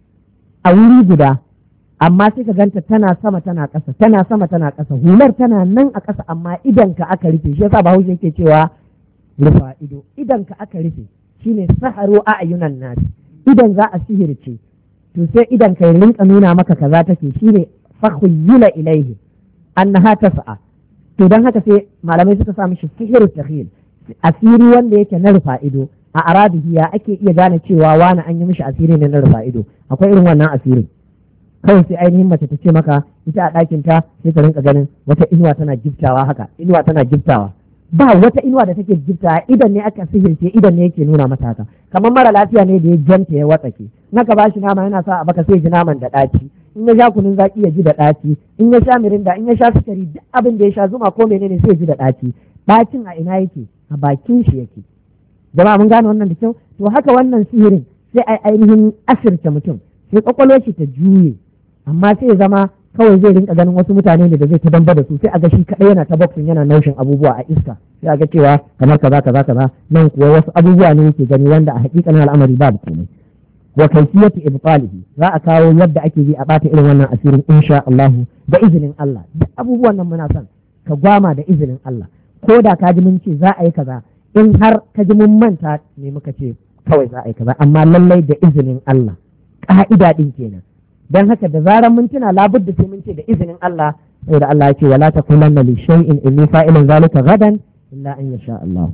a wuri guda amma sai ka ganta tana sama tana ƙasa tana sama tana ƙasa hular tana nan a ƙasa amma idanka aka rufe shi yasa Bahaushe yake cewa rufa ido idanka aka rufe shine saharu a ayunan nasi idan za a sihirce to sai idan ka rinka nuna maka kaza take shine fakhuyyila ilaihi annaha tas'a to dan haka sai malamai suka sa mishi sihiru takhil asiri wanda yake na rufa ido a arabihi ya ake iya gane cewa wani an yi mishi asiri ne na rufa ido akwai irin wannan asirin kawai sai ainihin mace ta ce maka ita a ɗakin ta sai ta rinka ganin wata inuwa tana giftawa haka inuwa tana giftawa ba wata inuwa da take giftawa idan ne aka sihirce idan ne yake nuna mata haka kamar mara lafiya ne da ya janta ya watsake naka ba shi nama yana sa a baka sai ji naman da ɗaci in ya sha kunun zaki ya ji da ɗaci in ya sha mirinda in ya sha sukari duk abin da ya sha zuma ko menene sai ya ji da ɗaci ɗacin a ina yake a bakin shi yake jama'a mun gane wannan da kyau. To haka wannan sihirin sai ai ainihin asirce mutum, sai kwakwalwar shi ta juye, amma sai ya zama kawai zai rinka ganin wasu mutane ne da zai ta damba da su, sai a ga shi kadai yana ta boxing yana naushin abubuwa a iska, sai a ga cewa kamar kaza kaza kaza, nan kuwa wasu abubuwa ne yake gani wanda a hakikanin al'amari babu komai. wa kaifiyatu ibtalihi, za a kawo yadda ake bi a bata irin wannan asirin insha Allah da izinin Allah. Duk abubuwan nan muna son ka gwama da izinin Allah, ko da ka ji mun ce za a yi kaza, in har ka ji mun manta ne muka ce kawai za a yi kaza, amma lallai da izinin Allah, ka'ida din kenan. Dan haka da zaran mun tuna labudda sai mun ce da izinin Allah, saboda Allah ya ce wala taqulanna li shay'in inni fa'ilun zalika gadan illa an yasha Allah.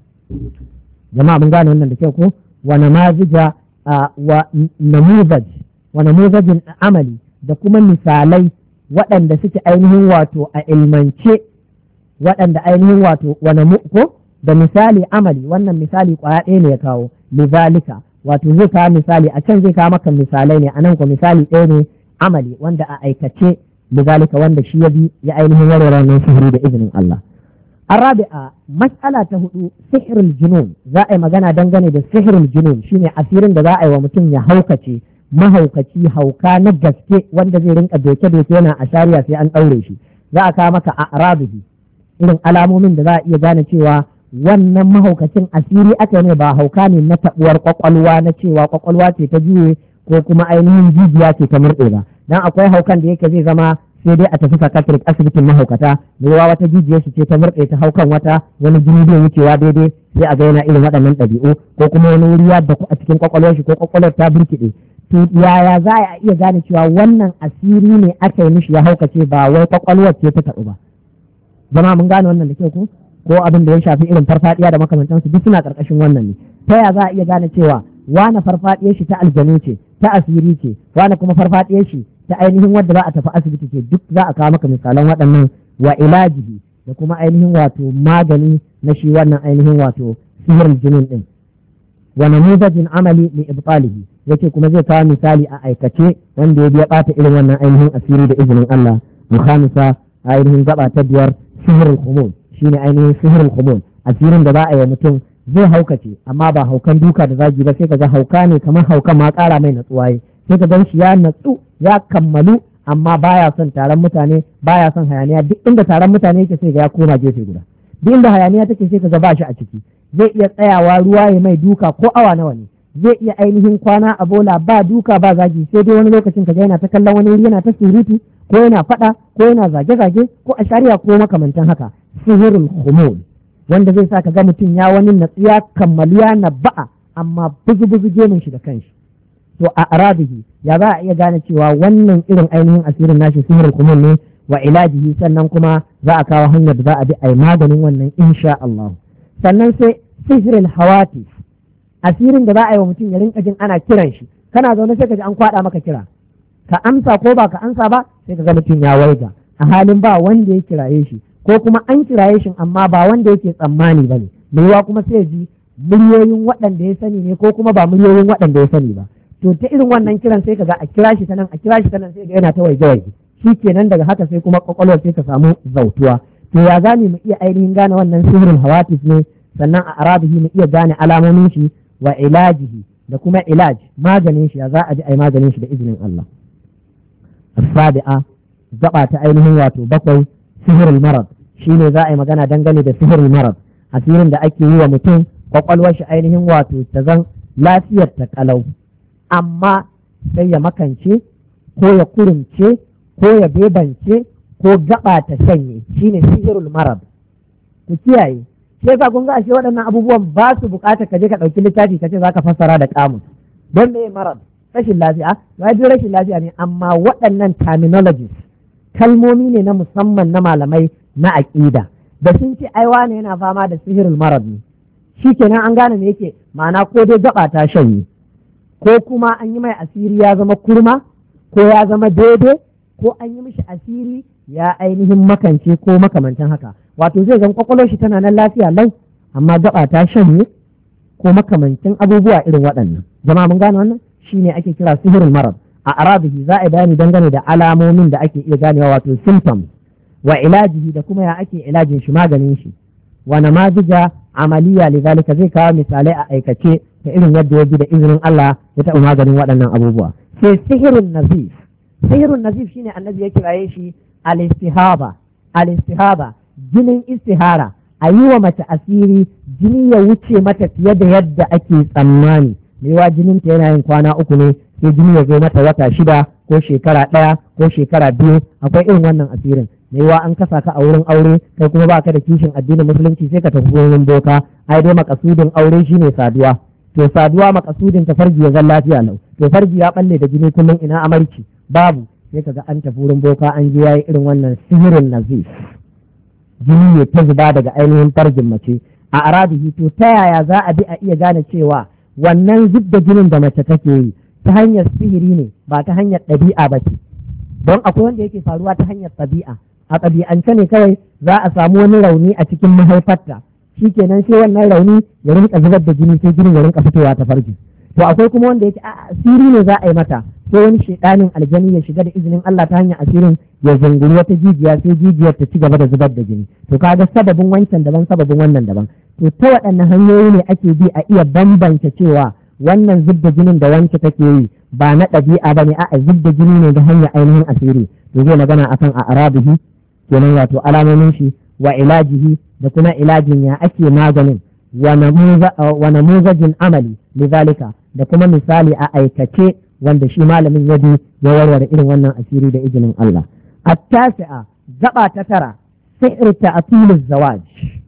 Jama'a mun gane wannan da kyau ko? Wa namazija wa namuzajin amali, da kuma misalai waɗanda suke ainihin wato a ilmance, waɗanda ainihin wato ko da misali amali. Wannan misali kwaya ɗaya ne ya kawo, lizalika wato zai kawo misali a can, zai kawo maka misalai ne a nan ko misali ɗaya ne amali wanda a aikace, lizalika wanda shi ya bi ya ainihin warware wannan sihiri da izinin Allah. Arabi'a, mas'ala ta hudu, sihirul junun. Za a yi magana dangane da sihirul junun, shine asirin da za a yi wa mutum ya haukace, mahaukaci, hauka na gaske wanda zai rinka doke-doke yana a shari'a sai an ɗaure shi. Za a kawo maka a arabihi irin alamomin da za a iya gane cewa wannan mahaukacin asiri aka ne, ba hauka ne na taɓuwar kwakwalwa na cewa kwakwalwa ce ta juye ko kuma ainihin jijiya ce ta murɗe ba. Dan akwai haukan da yake zai zama sai dai a tafi psychiatric asibitin mahaukata, da yawa wata jijiyar shi ce ta murɗe ta haukan wata, wani jini bai wucewa daidai, sai a ga yana irin waɗannan ɗabi'u, ko kuma wani wuri ya daku a cikin kwakwalwar shi ko kwakwalwar ta birkiɗe. To yaya za a iya gane cewa wannan asiri ne aka yi mishi ya haukace, ba wai kwakwalwar ce ta taɓu ba? Jama'a mun gane wannan da kyau ko abin da ya shafi irin farfadiya da makamantansu duk suna ƙarƙashin wannan ne. Ta yaya za a iya gane cewa wane farfadiyar shi ta aljanu ce, ta asiri ce, wane kuma farfadiyar shi ta ainihin wadda za a tafi asibiti ce? Duk za a kawo maka misalan waɗannan, wa ilajihi, da kuma ainihin wato magani na shi wannan ainihin wato sihirul junun din. Wa namuzajin amali li ibtalihi, yace kuma zai kawo misali a aikace wanda ya biya bata irin wannan ainihin asiri da izinin Allah. Mukhamisa, ainihin gaba ta biyar, sihirul khumul, shine ainihin sihirul khumul, asirin da za a yi wa mutum zai haukace, amma ba haukan duka da zagi ba, sai ka ga hauka ne kamar haukan ma ƙara mai natsuwa yi, sai ka gan shi ya natsu ya kammalu, amma baya son taron mutane, baya son hayaniya. Duk inda taron mutane yake sai ga ya koma gefe guda, duk inda hayaniya take sai ka ga ba shi a ciki. Zai iya tsayawa ruwa ya mai duka ko awa nawa ne, zai iya ainihin kwana a bola ba duka ba zagi, sai dai wani lokacin ka ga yana ta kallon wani wuri yana ta surutu, ko yana faɗa, ko yana zage-zage, ko a shari'a ko makamantan haka. Sihirul khumul, wanda zai sa ka ga mutum ya wani natsiya kammalu ya na ba'a, amma buzu-buzu gemun shi da kanshi. To a arabihi, ya za a iya gane cewa wannan irin ainihin asirin nashi sihirul khumul ne? Wa ilajihi, sannan kuma za a kawo hanyar da za a bi a yi maganin wannan insha Allah. Sannan sai sihirul hawatif, asirin da za a yi wa mutum ya rinka jin ana kiran shi, kana zaune sai ka ji an kwaɗa maka kira, ka amsa ko ba ka amsa ba, sai ka ga mutum ya waiga a halin ba wanda ya kiraye shi, ko kuma an kiraye shi amma ba wanda yake tsammani ba ne, mai kuma sai ji muryoyin waɗanda ya sani ne ko kuma ba muryoyin waɗanda ya sani ba. To ta irin wannan kiran sai ka ga a kira shi ta nan, a kira shi ta nan, sai ga yana ta waige-waige, shi kenan daga haka sai kuma kwakwalwar sai ka samu zautuwa. To ya gane mu iya ainihin gane wannan sihirin hawatif ne? Sannan a arabihi mu iya gane alamomin shi, wa ilajihi, da kuma ilaj, maganin shi, ya za a ji ai maganin shi da izinin Allah. As-sabi'a, gaba ta ainihin wato bakwai, sihirul marad, shine za a yi magana dangane da sihirul marad, asirin da ake yi wa mutum kwakwalwar shi ainihin wato ta zan lafiyar ta kalau, amma sai ya makance ko ya kurince ko ya bebance ko gaba ta shanye, shine sihirul marad. Ku kiyaye, sai yasa kun ga ashe waɗannan abubuwan ba su buƙatar ka je ka ɗauki littafi ka ce za ka fassara da kamus. Don me marad? Rashin lafiya, ba ji rashin lafiya ne, amma waɗannan terminologies, kalmomi ne na musamman na malamai na aƙida, da sun ce ai wane yana fama da sihirul marad ne, shi kenan an gane me yake ma'ana, ko dai gaba ta shanye, ko kuma an yi mai asiri ya zama kurma, ko ya zama daidai, ko an yi mishi asiri ya ainihin makance ko makamantan haka. Wato zai zan kwakwalwar shi tana nan lafiya lau, amma gaba ta shanye ko makamancin abubuwa irin waɗannan. Jama'a mun gane wannan shine ake kira sihirul marad. A arabihi za a bayani dangane da alamomin da ake iya ganewa, wato symptoms, wa ilajihi, da kuma ya ake ilajin shi, maganin shi, wa namazija amaliya lidhalika, zai kawo misalai a aikace ta irin yadda ya bi da izinin Allah ya taɓa maganin waɗannan abubuwa. Sai sihirun nazif. Sihirun nazif shine annabi ya kiraye shi al-istihaba, jinin istihara, a yi wa mace asiri jini ya wuce mata fiye da yadda ake tsammani. Mewa jinin ta yana yin kwana 3 ne, sai jini ya zo mata wata 6 ko shekara 1 ko shekara 2. Akwai irin wannan asirin. Mewa an kasa ka a wurin aure, kai kuma baka da kishin addinin musulunci, sai ka tafi wurin boka. Ai dai makasudin aure shine saduwa. To saduwa makasudin ta farji ya zan lafiya lau. To farji ya balle da jini kullum, ina amarci babu, sai kaga an tafi wurin boka an je yayi irin wannan sihirin nazif. Jini ne ta zuba daga ainihin farjin mace a arabihi. To ta yaya za a bi a iya gane cewa wannan zub da jinin da mace take yi ta hanyar sihiri ne ba ta hanyar ɗabi'a ba ce? Don akwai wanda yake faruwa ta hanyar ɗabi'a. A ɗabi'ance ne kawai za a samu wani rauni a cikin mahaifarta, shikenan sai wannan rauni ya rinka zubar da jini, sai jinin ya rinka fitowa ta farji. To akwai kuma wanda yake asiri ne za a yi mata, sai wani shedanin aljani ya shiga da izinin Allah ta hanyar asirin ya zunguri wata jijiya, sai jijiyar ta ci gaba da zubar da jini. To kaga sababin wancan daban, sababin wannan daban. To ta waɗanne hanyoyi ne ake bi a iya bambance cewa wannan zub da jinin da wance take yi ba na ɗabi'a ba ne, a'a zub da jini ne da hanyar ainihin asiri? To zai magana akan a arabihi kenan, wato alamomin shi, wa ilajihi da kuma ilajin ya ake maganin, wa namuzajin amali lidhalika, da kuma misali a aikace wanda shi malamin ya bi ya warware irin wannan asiri da izinin Allah. At-tasi'a, gaba ta 9, sihr ta'til zawaj.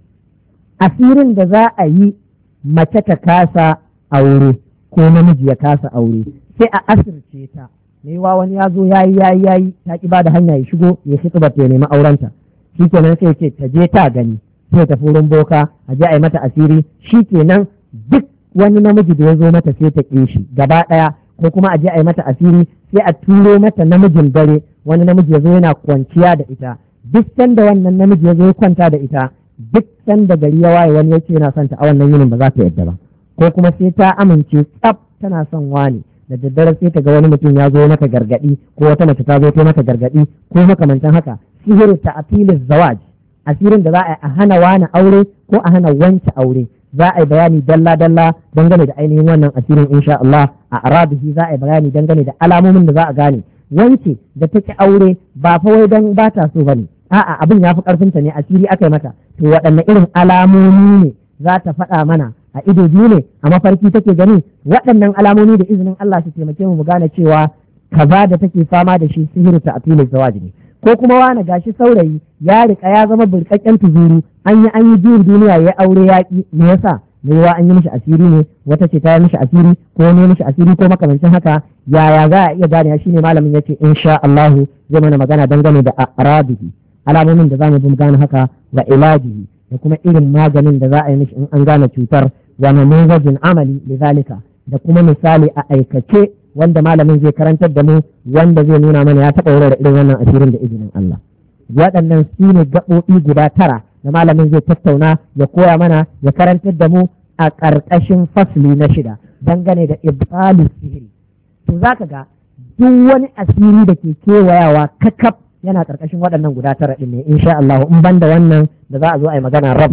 Asirin da za a yi mace ta kasa aure ko namiji ya kasa aure, sai a asirce ta. Mewa wani ya zo yayi ta ki ba da hanya ya shigo ya shi ta nemi aurenta, shikenan sai ce ta je ta gani, sai ta furin boka a je a yi mata asiri, shikenan duk wani namiji da ya zo mata sai ta ƙi shi gaba ɗaya, ko kuma a je a yi mata asiri sai a turo mata namijin dare, wani namiji ya zo yana kwanciya da ita. Duk sanda wannan namiji ya zo ya kwanta da ita, duk sanda gari ya waye wani ya ce yana son ta a wannan yinin ba za ta yadda ba, ko kuma sai ta amince tsaf tana son wani. Da daddare sai ta ga wani mutum ya zo mata gargaɗi, ko wata mace ta zo ta mata gargaɗi, ko makamantan haka. Sihiru ta'til zawaj, asirin da za a hana wani aure ko a hana wance aure. Za a yi bayani dalla-dalla dangane da ainihin wannan asirin insha Allah. A arabihi za a yi bayani dangane da alamomin da za a gane wance da take aure ba fa wai dan ba ta so bane, a'a abin ya fi karfinta ne, asiri aka yi mata. To waɗanne irin alamomi ne za ta faɗa mana? A ido biyu ne, a mafarki take gani? Waɗannan alamomi da izinin Allah su taimake mu gane cewa kaza da take fama da shi sihiru ta'til zawaj ne. Ko kuma wani gashi saurayi ya rika ya zama burkakken tuzuru, an yi juyin duniya ya aure yaƙi, me yasa? Mewa an yi mishi asiri ne, wata ce ta yi mishi asiri, ko ne mishi asiri, ko makamancin haka. Yaya za a iya gane? shi ne malamin yace insha Allah zai mana magana dangane da arabihi, alamomin da za mu bi gane haka, wa ilajihi da kuma irin maganin da za a yi mishi in an gane cutar, wa namuzajin amali lidhalika, da kuma misali a aikace wanda malamin zai karantar da mu, wanda zai nuna mana ya taɓa wurin irin wannan asirin da izinin Allah. Waɗannan su ne gaɓoɓi guda 9 da malamin zai tattauna, ya koya mana, ya karantar da mu a ƙarƙashin fasli na 6 dangane da ibtalus sihiri. To za ka ga duk wani asiri da ke kewayawa kakaf yana ƙarƙashin waɗannan guda 9 ɗin ne insha Allah, in banda wannan da za a zo a yi magana rab.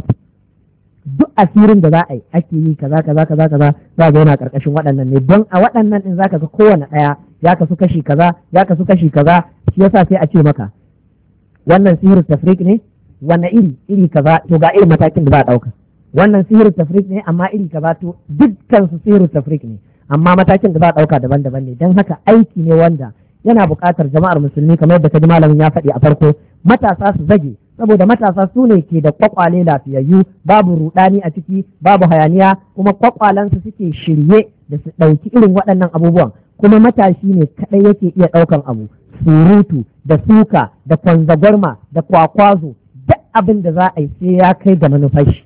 Duk asirin da za a yi ake yi kaza za ga yana karkashin waɗannan ne, don a waɗannan din zaka ga kowane ɗaya ya kasu kashi kaza, ya kasu kashi kaza. Shi yasa sai a ce maka wannan sihiru tafrik ne, wannan iri kaza, to ga irin matakin da za a ɗauka. Wannan sihiru tafrik ne amma iri kaza, to dukkan su sihiru tafrik ne amma matakin da za a ɗauka daban-daban ne. Don haka aiki ne wanda yana buƙatar jama'ar musulmi, kamar yadda kaji malamin ya faɗi a farko, matasa su zage, saboda matasa su ne ke da kwakwale lafiyayyu, babu rudani a ciki, babu hayaniya, kuma kwakwalansu suke shirye da su ɗauki irin waɗannan abubuwan. Kuma matashi ne kaɗai yake iya ɗaukan abu, surutu da suka da kwanzagwarma da kwakwazo, duk abin da za a yi sai ya kai ga manufashi.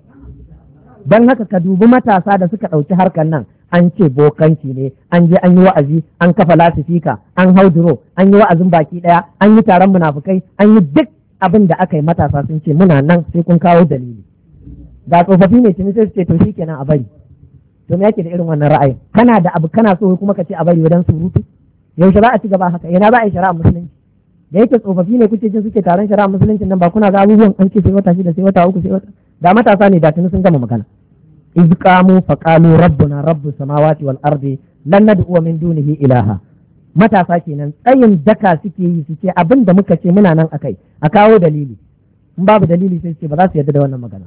Don haka ka dubi matasa da suka ɗauki harkar nan, an ce bokanci ne, an je an yi wa'azi, an kafa lasifika, an hau duro, an yi wa'azin baki ɗaya, an yi taron munafukai, an yi duk abin da aka yi. Matasa sun ce muna nan sai kun kawo dalili. Ga tsofaffi ne tuni sai su ce to shikenan a bari. To me yake da irin wannan ra'ayin? Kana da abu kana so kuma ka ce a bari wadan surutu? Yaushe za a ci gaba haka? Yana za a yi shari'a musulunci? Da yake tsofaffi ne kuke jin suke taron shari'a musulunci nan, ba kuna ga abubuwan an ce sai wata 6, sai wata 3, sai wata da matasa ne da tuni sun gama magana. iz qamu fa qalu rabbuna rabbus samawati wal ardi lan nad'u min dunihi ilaha. Matasa kenan tsayin daka suke yi suke abin da muka ce muna nan akai, a kawo dalili, in babu dalili sai ce ba za su yarda da wannan magana.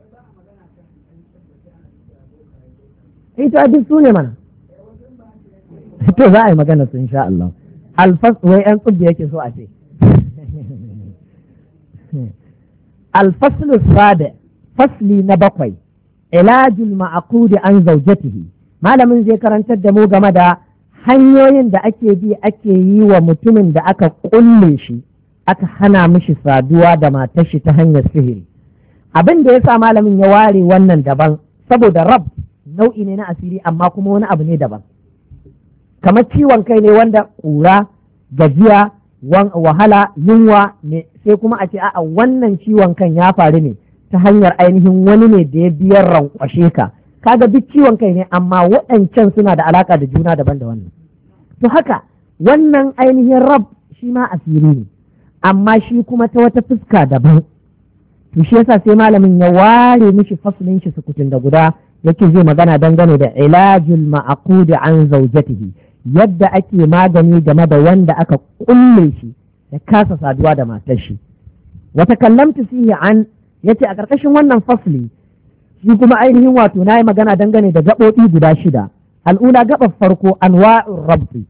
Ita duk su ne mana to za a yi magana su insha Allah. Wai yan tsubbi yake so a ce alfaslu sada, fasli na 7, ilajul ma'qudi an zawjatihi. Malamin zai karantar da mu game da hanyoyin da ake bi ake yi wa mutumin da aka kulle shi, aka hana mishi saduwa da matar shi ta hanyar sihiri. Abin da ya sa malamin ya ware wannan daban, saboda rab nau'i ne na asiri amma kuma wani abu ne daban. Kamar ciwon kai ne wanda ƙura, gajiya, wahala, yunwa ne, sai kuma a ce a'a wannan ciwon kan ya faru ne ta hanyar ainihin wani ne da ya biyar rankwashe ka. Kaga duk ciwon kai ne amma waɗancan suna da alaka da juna daban da wannan. To haka wannan ainihin rab shi ma asiri ne amma shi kuma ta wata fuska daban. To shi yasa sai malamin ya ware mishi faslin shi sukutun da guda, yake zai magana dangane da ilajul ma'qudi an zawjatihi, yadda ake magani game da wanda aka kulle shi ya kasa saduwa da matar shi. Wata kallamtu fihi an, yace a ƙarƙashin wannan fasli shi kuma ainihin wato na yi magana dangane da gaɓoɓi guda 6. Al'ula gaɓar farko anwa'in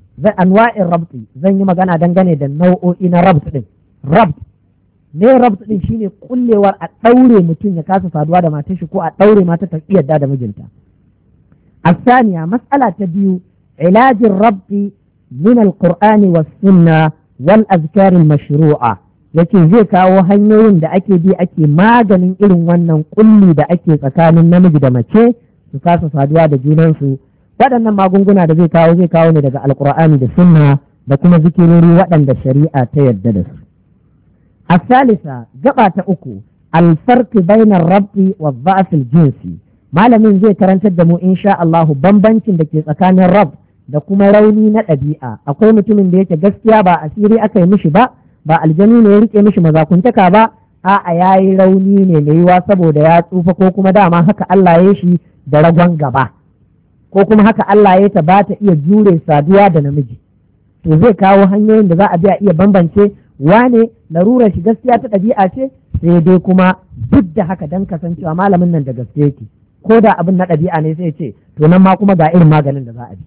rabti, zan yi magana dangane da nau'o'i na rabt ɗin. Rabt ne, rabt ɗin shine kullewar a ɗaure mutum ya kasa saduwa da matar shi ko a ɗaure mata ta yarda da mijinta. Asaniya, mas'ala ta 2, ilajin rabti min al-Qur'ani was sunna wal azkarin mashru'a. Yake zai kawo hanyoyin da ake bi ake maganin irin wannan kulli da ake tsakanin namiji da mace su kasa saduwa da junansu. Waɗannan magunguna da zai kawo ne daga alkur'ani da sunna da kuma zikirori waɗanda shari'a ta yarda da su. Asalisa, gaba ta 3, alfarki bainar rabbi wa dha'fil jinsi. Malamin zai karantar da mu insha Allahu bambancin da ke tsakanin rab da kuma rauni na ɗabi'a. Akwai mutumin da yake gaskiya ba asiri aka yi mishi ba aljani ne ya rike mishi mazakuntaka ba, a'a yayi rauni ne mai yiwa saboda ya tsufa ko kuma dama haka Allah ya shi da ragon gaba, ko kuma haka Allah ya ta ba ta iya jure saduwa da namiji. To zai kawo hanyoyin da za a bi a iya bambance wane larurar shi gaskiya ta ɗabi'a ce, sai dai kuma duk da haka dan kasancewa malamin nan da gaske yake, ko da abin na ɗabi'a ne sai ce to nan ma kuma ga irin maganin da za a bi.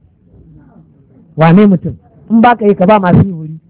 Wane mutum in ba ka yi ka ba masu yi wuri.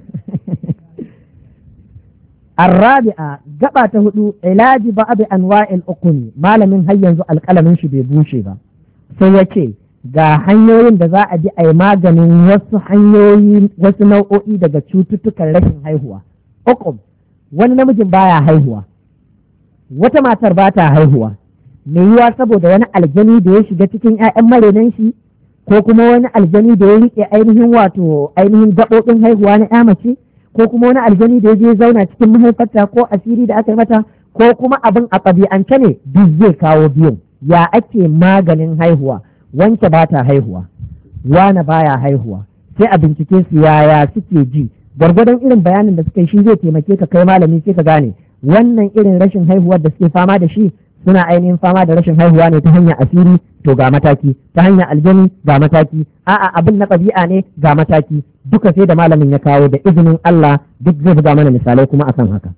الرابعة gaba ta 4, ilaji ba'd anwa'il uqmi. Malamin har yanzu alƙalamin shi bai bushe ba, sai ya ce ga hanyoyin da za a bi a yi maganin wasu nau'o'i daga cututtukan rashin haihuwa. Uqum, wani namijin baya haihuwa, wata matar ba ta haihuwa, mai yiwa saboda wani aljani da ya shiga cikin 'ya'yan marenan shi, ko kuma wani aljani da ya riƙe ainihin gaɓoɓin haihuwa na 'ya mace, ko kuma wani aljani da ya je zauna cikin mahaifarta ko asiri da aka yi mata, ko kuma abin a ɗabi'ance ne. Duk zai kawo biyun. Ya ake maganin haihuwa? Wance ba ta haihuwa, wane baya haihuwa, sai a bincike su yaya suke ji, gwargwadon irin bayanin da suka yi shi zai taimake ka kai malami sai ka gane wannan irin rashin haihuwar da suke fama da shi suna ainihin fama da rashin haihuwa ne ta hanyar asiri, to ga mataki, ta hanyar aljani ga mataki, a'a abin na ɗabi'a ne ga mataki. Duka sai da malamin ya kawo da izinin Allah, duk zai buga mana misalai kuma akan haka.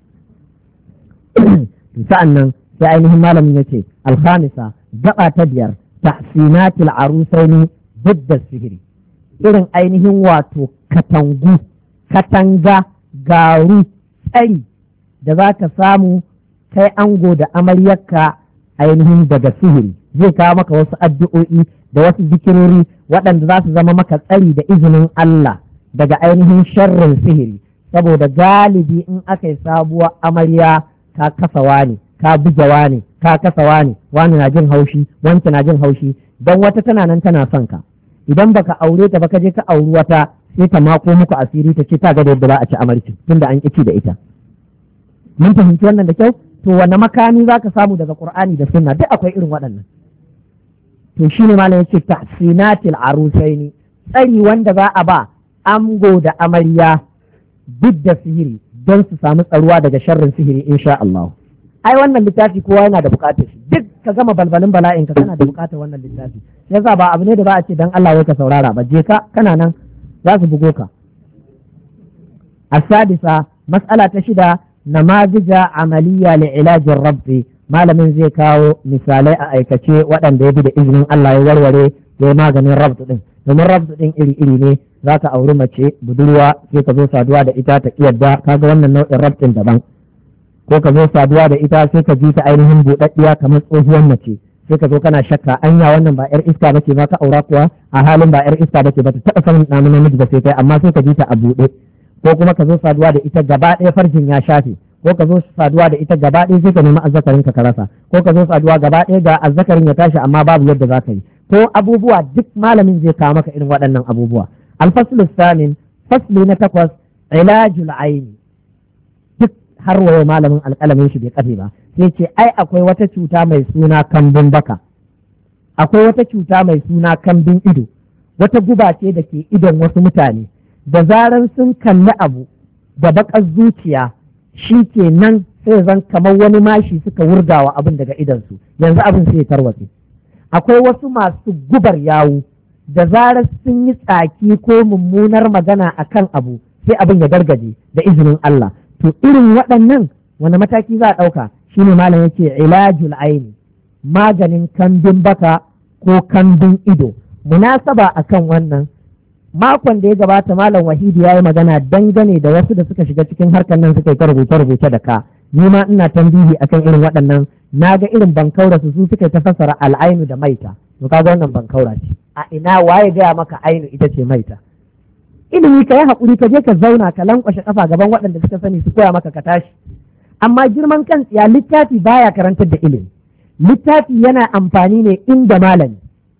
Sa'an nan sai ainihin malamin ya ce alhamisa, gaba ta 5, tahsinatil arusaini didda sihiri. Irin ainihin wato katanga, garu, tsari da za ka samu kai ango da amaryarka ainihin daga sihiri. Zai kawo maka wasu addu'o'i da wasu zikirori waɗanda za su zama maka tsari da izinin Allah daga ainihin sharrin sihiri. Saboda galibi in aka yi sabuwar amarya ka kasawa ne, ka bugewa ne, ka kasawa ne, wani na jin haushi, wance na jin haushi, don wata tana nan tana son ka. Idan baka aure ta ba ka je ka auri wata, sai ta mako muku asiri ta ce ta ga da yadda za a ci amarci tunda an ƙi da ita. Mun fahimci wannan da kyau? To wanne makami za ka samu daga Qur'ani da Sunna? Duk akwai irin waɗannan. To shi ne malam yace tahsinatil arusaini, tsari wanda za a ba ango da amarya duk da sihiri don su samu tsaruwa daga sharrin sihiri insha Allah. ai wannan littafi kowa yana da bukatar shi, duk ka gama balbalin bala'in ka kana da bukatar wannan littafi. Yasa ba abu ne da ba a ce dan Allah wai ka saurara ba, je ka kana nan za su bugo ka. Asadisa mas'ala ta 6 namazija amaliya li ilajin rabbi, malamin zai kawo misalai a aikace waɗanda ya bi da izinin Allah ya warware ya yi maganin rabtu din. Domin rabtu din iri-iri ne, za ka auri mace budurwa sai ka zo saduwa da ita ta kiyarda, kaga wannan nau'in rabtin daban. Ko ka zo saduwa da ita sai ka ji ta ainihin buɗaɗɗiya kamar tsohuwar mace, sai ka zo kana shakka anya wannan ba yar iska bace ba ka aura kuwa, a halin ba yar iska bace ba ta taɓa sanin ɗan namiji ba sai kai, amma sai ka ji ta a buɗe. Ko kuma ka zo saduwa da ita gaba ɗaya farjin ya shafe, ko ka zo saduwa da ita gaba ɗaya sai ka nemi azzakarin ka rasa, ko ka zo saduwa gaba ɗaya ga azzakarin ya tashi amma babu yadda za ka yi, ko abubuwa duk malamin zai kawo maka irin waɗannan abubuwa. Alfaslu samin, fasli na 8, ilajul aini. Duk har wayo malamin alƙalamin shi bai kafe ba, sai ce ai akwai wata cuta mai suna kambun baka, akwai wata cuta mai suna kambun ido, wata guba ce da ke idon wasu mutane, da zaran sun kalli abu da baƙar zuciya shi ke nan sai zan kamar wani mashi suka wurgawa abin daga idonsu, yanzu abin sai ya tarwatse. Akwai wasu masu gubar yawu, da zarar sun yi tsaki ko mummunar magana a kan abu sai abin ya gargaje da izinin Allah. To irin waɗannan wani mataki za a ɗauka? Shi ne malam yake ilajul aini, maganin kambin baka ko kambin ido. Munasaba akan wannan, makon da ya gabata malam Wahidi ya yi magana dangane da wasu da suka shiga cikin harkar nan suka yi ta rubuce-rubuce da ka. Ni ma ina tambihi akan irin waɗannan, na ga irin bankaura su suka ta fassara al'ainu da maita. To kaga wannan bankaura ce. A ina waye gaya maka ainu ita ce maita? Ilimi ka yi haƙuri ka je ka zauna ka lankwashe kafa gaban waɗanda suka sani su koya maka ka tashi. Amma girman kan tsiya littafi baya karantar da ilimi. Littafi yana amfani ne inda malami.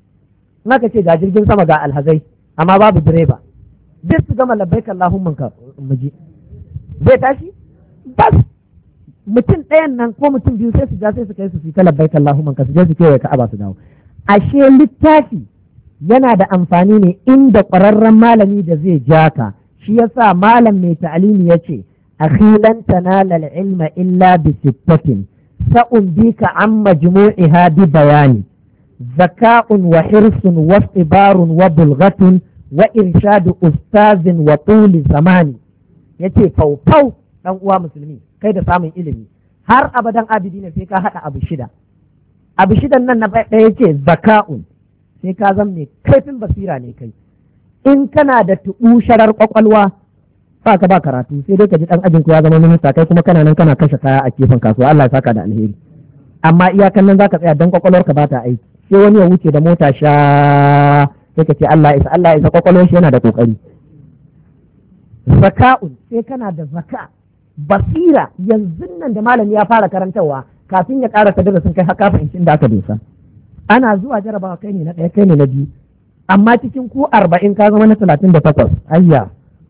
In aka ce ga jirgin sama ga alhazai amma babu direba, duk su gama labbaik Allahumma ka muji. Zai tashi? Bas mutum ɗayan nan ko mutum biyu sai su ja sai su kai su fita labbaik Allahumma ka su je su kewaye Ka'aba su dawo. Ashe littafi yana da amfani ne inda ƙwararren malami da zai ja ka. Shi yasa malam mai ta'alimi ya ce akhilan tanala al-ilma illa bi sittatin sa'umbika an majmu'iha bi bayani zaka'un wa hirsun wa istibarun wa bulghatun wa irshadu ustazin wa tuli zamani. Yace faufau dan uwa musulmi kai da samun ilimi har abadan abidi ne sai ka haɗa abu 6. Abu 6 nan na ɗaya yace zaka'un, sai ka zama mai kaifin basira ne kai. In kana da sharar kwakwalwa ba ka ba karatu sai dai ka ji dan ajin ku ya zama minista kai kuma kana nan kana kashe kaya a gefen kasuwa. Allah ya saka da alheri. Amma iyakan nan zaka tsaya dan kwakwalwar ka ba ta aiki. Sai wani ya wuce da mota sha sai ka ce Allah ya isa kwakwalwar shi yana da kokari. Zaka'un, sai kana da zaka basira. Yanzu nan da malami ya fara karantarwa kafin ya ƙara darasin kai haka fahimci inda aka dosa. Ana zuwa jarabawa kai ne na 1 kai ne na 2, amma cikin ku 40 ka zama na 38. Ayya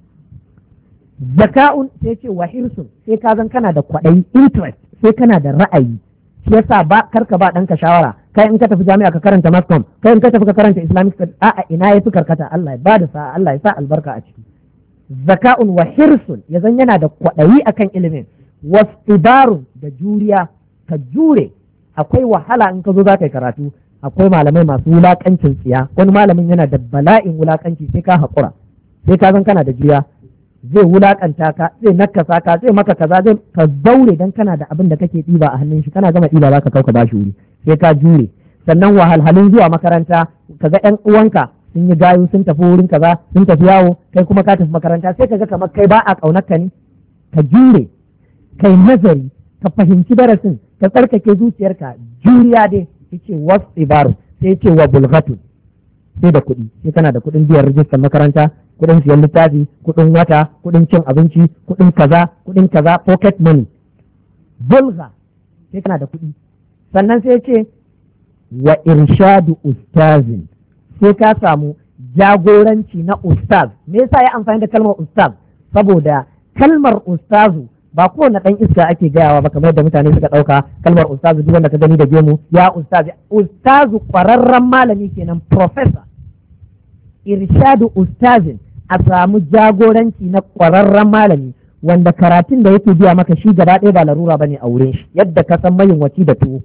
zaka'un sai ce wa hirsun, sai ka zan kana da kwaɗayi interest, sai kana da ra'ayi. Shi yasa ba karka ba ɗanka shawara kai in ka tafi jami'a ka karanta mass com, kai in ka tafi ka karanta islamic studies, a'a ina yafi karkata. Allah ya bada sa'a, Allah ya sa albarka a ciki. Zaka'un wa hirsun ya zan yana da kwaɗayi akan ilimin, wastibarun da juriya, ka jure. Akwai wahala in ka zo za ka yi karatu, akwai malamai masu wulakancin tsiya, wani malamin yana da bala'in wulakanci sai ka haƙura, sai ka zan kana da juriya. Zai wulakanta ka, zai nakasa ka, zai maka kaza, zai ka daure dan kana da abin da kake ɗiba a hannun shi, kana gama ɗiba za ka kauka bashi wuri, sai ka jure. Sannan wahalhalun zuwa makaranta, kaga ƴan uwanka sun yi gayu sun tafi wurin kaza, sun tafi yawo, kai kuma ka tafi makaranta, sai kaga kamar kai ba a ƙaunar ka ne. Ka jure, kai nazari, ka fahimci darasin, ka tsarkake zuciyarka, juriya dai. Yace was ibaru, sai yace wa bulghatu, sai da kuɗi, sai kana da kuɗin biyan rijistar makaranta, kuɗin siyan littafi, kuɗin wata, kuɗin cin abinci, kuɗin kaza, pocket money. Bulga, sai kana da kuɗi. Sannan sai ce wa irshadu ustazin, sai ka samu jagoranci na ustaz. Me yasa ya amfani da kalmar ustaz? Saboda kalmar ustazu ba kowane ɗan iska ake gayawa ba, kamar yadda mutane suka ɗauka kalmar ustazu duk wanda ka gani da gemu ya ustazu. Ustazu ƙwararren malami kenan, professor. Irshadu ustazin, a samu jagoranci na ƙwararren malami. wanda karatun da yake biya maka shi gaba ɗaya ba larura bane a wurin shi, yadda ka san mayunwaci da tuwo.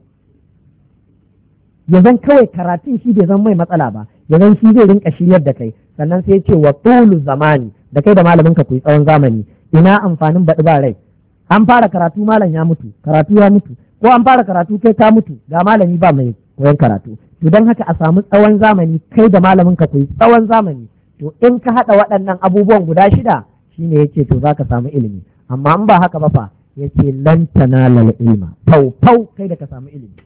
Ya zan kawai karatun shi bai zan mai matsala ba, ya zan shi zai rinka shiryar da kai. Sannan sai ce wa tulu zamani, da kai da malamin ka kuyi tsawon zamani. Ina amfanin baɗi ba rai, an fara karatu malam ya mutu, karatu ya mutu, ko an fara karatu kai ka mutu, ga malami ba mai koyon karatu. To don haka a samu tsawon zamani, kai da malamin ka kuyi tsawon zamani. To in ka haɗa waɗannan abubuwan guda shida, shine yace to zaka samu ilimi. Amma in ba haka ba fa, yace lan tanalal ilma, fau kai da ka samu ilimi.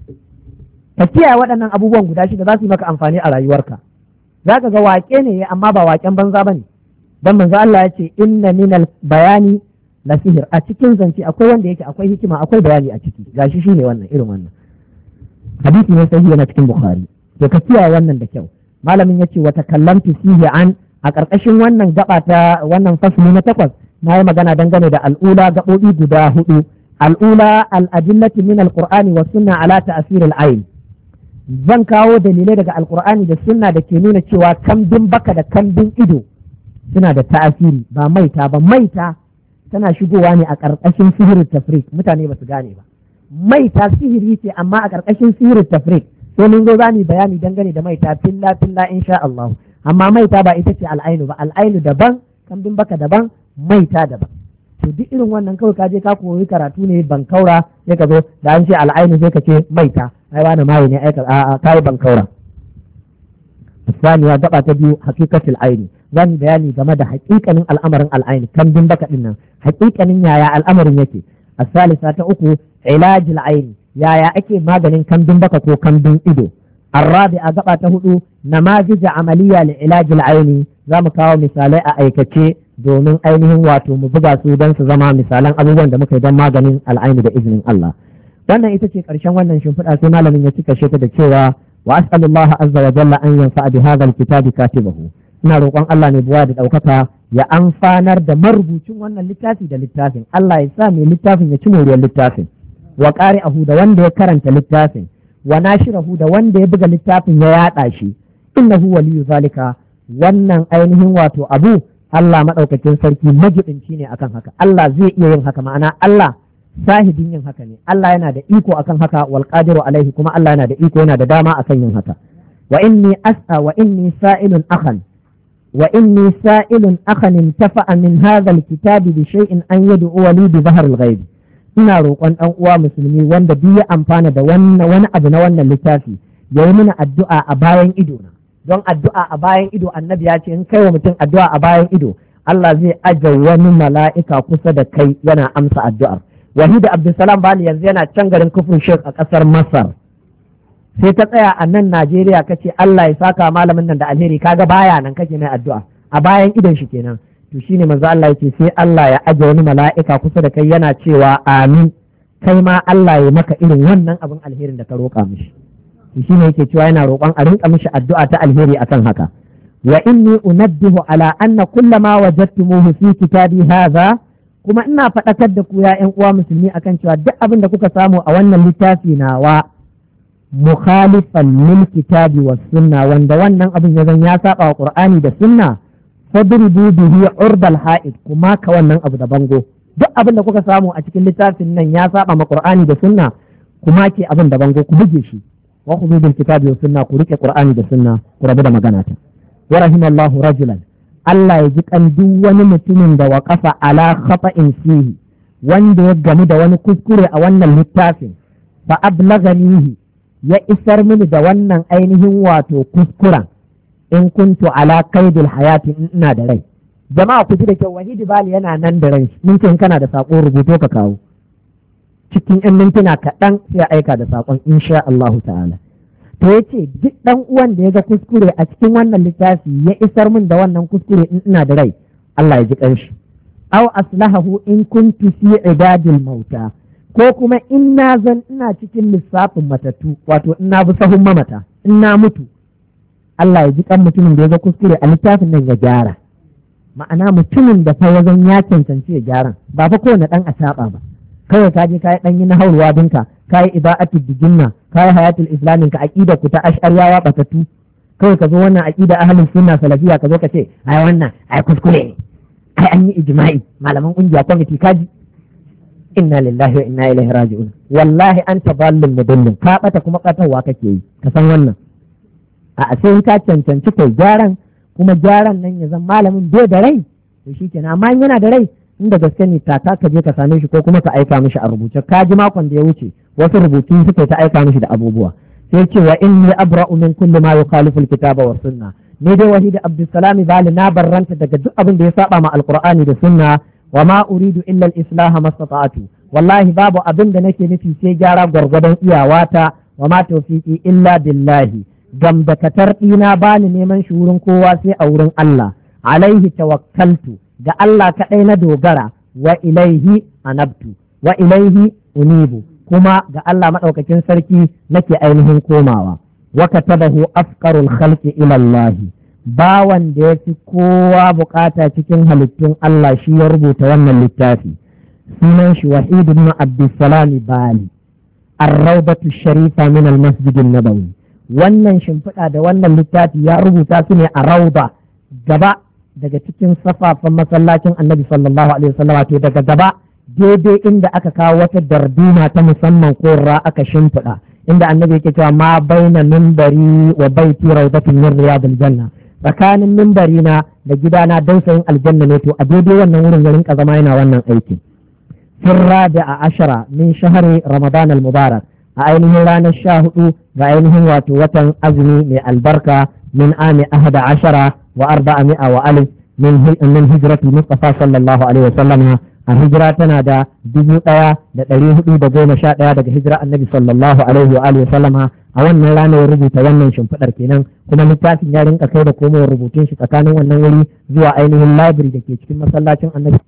Ka kiyaye waɗannan abubuwan guda shida za su yi maka amfani a rayuwarka. Za ka ga waƙe ne amma ba waƙen banza ba ne. Don manzo Allah ya ce inna minal bayani la sihir, a cikin zance akwai wanda yake akwai hikima, akwai bayani a ciki. Gashi shine wannan irin wannan. Hadisi ne sahihi yana cikin Bukhari. To ka kiyaye wannan da kyau. Malamin yace wa takallamtu fihi an, a ƙarƙashin wannan gaba ta wannan fasli na 8 na yi magana dangane da al'ula, gaɓoɓi guda 4. Al'ula al-adillati min al-Qur'ani wa sunna ala ta'sir al-ayn. Zan kawo dalilai daga alkur'ani da sunna da ke nuna cewa kambin baka da kambin ido suna da ta'asiri, ba maita ba. Maita tana shigowa ne a ƙarƙashin sihirin tafrik, mutane ba su gane ba. Maita sihiri ce amma a ƙarƙashin sihirin tafrik, sai mun zo za mu bayani dangane da maita filla insha Allah. Amma maita ba ita ce al'ainu ba, al'ainu daban, kambin baka daban, maita daban. To duk irin wannan kawai ka je ka koyi karatu ne bankaura, sai ka zo da an ce al'ainu sai ka ce maita, ai wani maye ne aika a kai bankaura. Saniya gaba ta biyu hakikatul aini, zan bayani game da hakikanin al'amarin al'aini, kambin baka din nan hakikanin yaya al'amarin yake. Asalisa ta uku ilajil aini, yaya ake maganin kambin baka ko kambin ido. Arrabi'a gaba ta 4 namazij amaliya li ilajil aini, za mu kawo misalai a aikace domin ainihin wato mu buga su don su zama misalan abubuwan da muka yi don maganin al'aini da izinin Allah. Wannan ita ce ƙarshen wannan shimfiɗa, sai malamin ya cika shi ta da cewa wa as'alullaha azza wa jalla an yanfa'a bi hadha alkitabi katibahu. Ina roƙon Allah ne buwa da ɗaukaka ya amfanar da marubucin wannan littafi da littafin. Allah ya sa mai littafin ya ci moriyar littafin. Wa qari'ahu da wanda ya karanta littafin, wa nashirahu da wanda ya buga littafin ya yaɗa shi. Innahu waliyyu zalika, wannan ainihin wato abu Allah maɗaukakin sarki majibinci ne akan haka. Allah zai iya yin haka, ma'ana Allah sahibin yin haka ne. Allah yana da iko akan haka, wal qadiru alaihi, kuma Allah yana da iko, yana da dama akan yin haka. Wa inni sa'ilun akhan intafa'a min hadha alkitabi bi shay'in an yad'u li bi dhahr alghaib. Ina roƙon ɗan uwa musulmi wanda duk ya amfana da wani abu na wannan littafi yayi mana addu'a a bayan ido na. Don addu'a a bayan ido, annabi ya ce in kai wa mutum addu'a a bayan ido, Allah zai aje wani mala'ika kusa da kai yana amsa addu'ar. Wahida Abdulsalam Bali yanzu yana can garin Kufur Sheikh a ƙasar Masar. Sai ka tsaya a nan Najeriya ka ce Allah ya saka malamin nan da alheri, kaga baya nan kake mai addu'a a bayan idon shi kenan. To shine manzo Allah yake sai Allah ya aje wani mala'ika kusa da kai yana cewa amin, kai ma Allah ya maka irin wannan abin alherin da ka roƙa mishi. Shi ne yake cewa yana roƙon a rinka mishi addu'a ta alheri akan haka. Wa inni unabbihu ala anna kullama wajadtumuhu fi kitabi hadha, kuma ina faɗakar da ku ya ƴan uwa musulmi akan cewa duk abin da kuka samu a wannan littafi nawa mukhalifan lil kitabi was sunna, wanda wannan abin ya zan ya saba wa Qur'ani da sunna, fadribu bihi urdal ha'id, kuma ka wannan abu da bango. Duk abin da kuka samu a cikin littafin nan ya saba ma Qur'ani da sunna, kuma ke abin da bango, ku buge shi. wa khudhu bil kitabi was sunna, ku rike Qur'ani da sunna, ku rabu da magana ta. Wa rahimallahu rajulan, Allah ya ji kan duk wani mutumin da waƙafa ala khata'in fihi, wanda ya gamu da wani kuskure a wannan littafin, fa ablaghanihi, ya isar mini da wannan ainihin wato kuskuren, in kuntu ala qaidil hayati, in ina da rai. Jama'a ku ji da kyau, Wahidi Bali yana nan da rai, mun ce kana da sako rubuto ka kawo. Cikin 'yan mintuna kaɗan sai aika da sakon insha Allahu ta'ala. To ya ce duk ɗan uwan da ya ga kuskure a cikin wannan littafi ya isar min da wannan kuskure in ina da rai, Allah ya ji ƙanshi. Aw aslahahu in kuntu fi ibadil mauta, ko kuma in na zan ina cikin lissafin matattu, wato in na bi sahun mamata, in na mutu, Allah ya ji kan mutumin da ya ga kuskure a littafin nan ya gyara. Ma'ana mutumin da fa wajen ya cancanci ya gyaran, ba fa kowane ɗan a ba. Kawai ka je ka yi ɗanyi na hauruwa dinka, ka yi iba'atul bijinna, ka yi hayatul islamin ka aqida ku ta ash'ariyawa batatu, kawai ka zo wannan aqida ahlus sunna salafiya ka zo ka ce ai wannan ai kuskure ne, ai an yi ijma'i malaman kungiya kwamiti kaji. Inna lillahi wa inna ilaihi raji'un. Wallahi anta dallun mudallin, ka bata kuma katarwa kake yi, ka san wannan. A sai ka cancanci kai gyaran, kuma gyaran nan ya zan malamin bai da rai to shikenan, amma yana da rai inda gaske ne ta ka je ka same shi ko kuma ka aika mishi a rubuce. Ka ji makon da ya wuce wasu rubutu suka ta aika mishi da abubuwa, sai ce wa inni abra'u min kulli ma yukhalifu alkitaba was sunna. Ni dai Wahid Abdulsalam Bali na barranta daga duk abin da ya saba ma alqur'ani da sunna, wa ma uridu illa al-islah mastata'tu. Wallahi babu abin da nake nufi sai gyara gwargwadon iyawata, wa ma tawfiqi illa billahi. Gam da katar ɗina bani neman shi wurin kowa sai a wurin Allah. Alaihi tawakkaltu, ga Allah kaɗai na dogara, wa ilaihi anabtu, wa ilaihi unibu, kuma ga Allah maɗaukakin sarki nake ainihin komawa. Wa katabahu afqarul khalqi ila Allah. Bawan da ya fi kowa bukata cikin halittun Allah shi ya rubuta wannan littafi. Sunan shi Wahid ibn Abdussalam Bali. Ar-Rawdatu Sharifa min al-Masjid an-Nabawi. Wannan shimfiɗa da wannan littafi ya rubuta su ne a rauda gaba daga cikin safafan masallacin Annabi sallallahu alaihi wasallam, to daga gaba daidai inda aka kawo wata darduma ta musamman ko aka shimfiɗa inda Annabi yake cewa ma baina minbari wa baiti rawdatun min riyadil janna. Tsakanin minbari na da gidana dausayin aljanna ne, to a daidai wannan wurin ya rinka zama yana wannan aiki. Sirra da ashara min shahri Ramadan al-Mubarak, a ainihin ranar 14 ga ainihin wato watan azumi mai albarka min ami 11 wa 400 wa alif min hijratul Mustafa sallallahu alaihi wa sallam. A hijira tana da 1411 daga hijira Annabi sallallahu alaihi wa alihi wa sallama. A wannan ranar ya rubuta wannan shimfiɗar kenan, kuma littafin ya rinka kai da komowar rubutun shi tsakanin wannan wuri zuwa ainihin library da ke cikin masallacin Annabi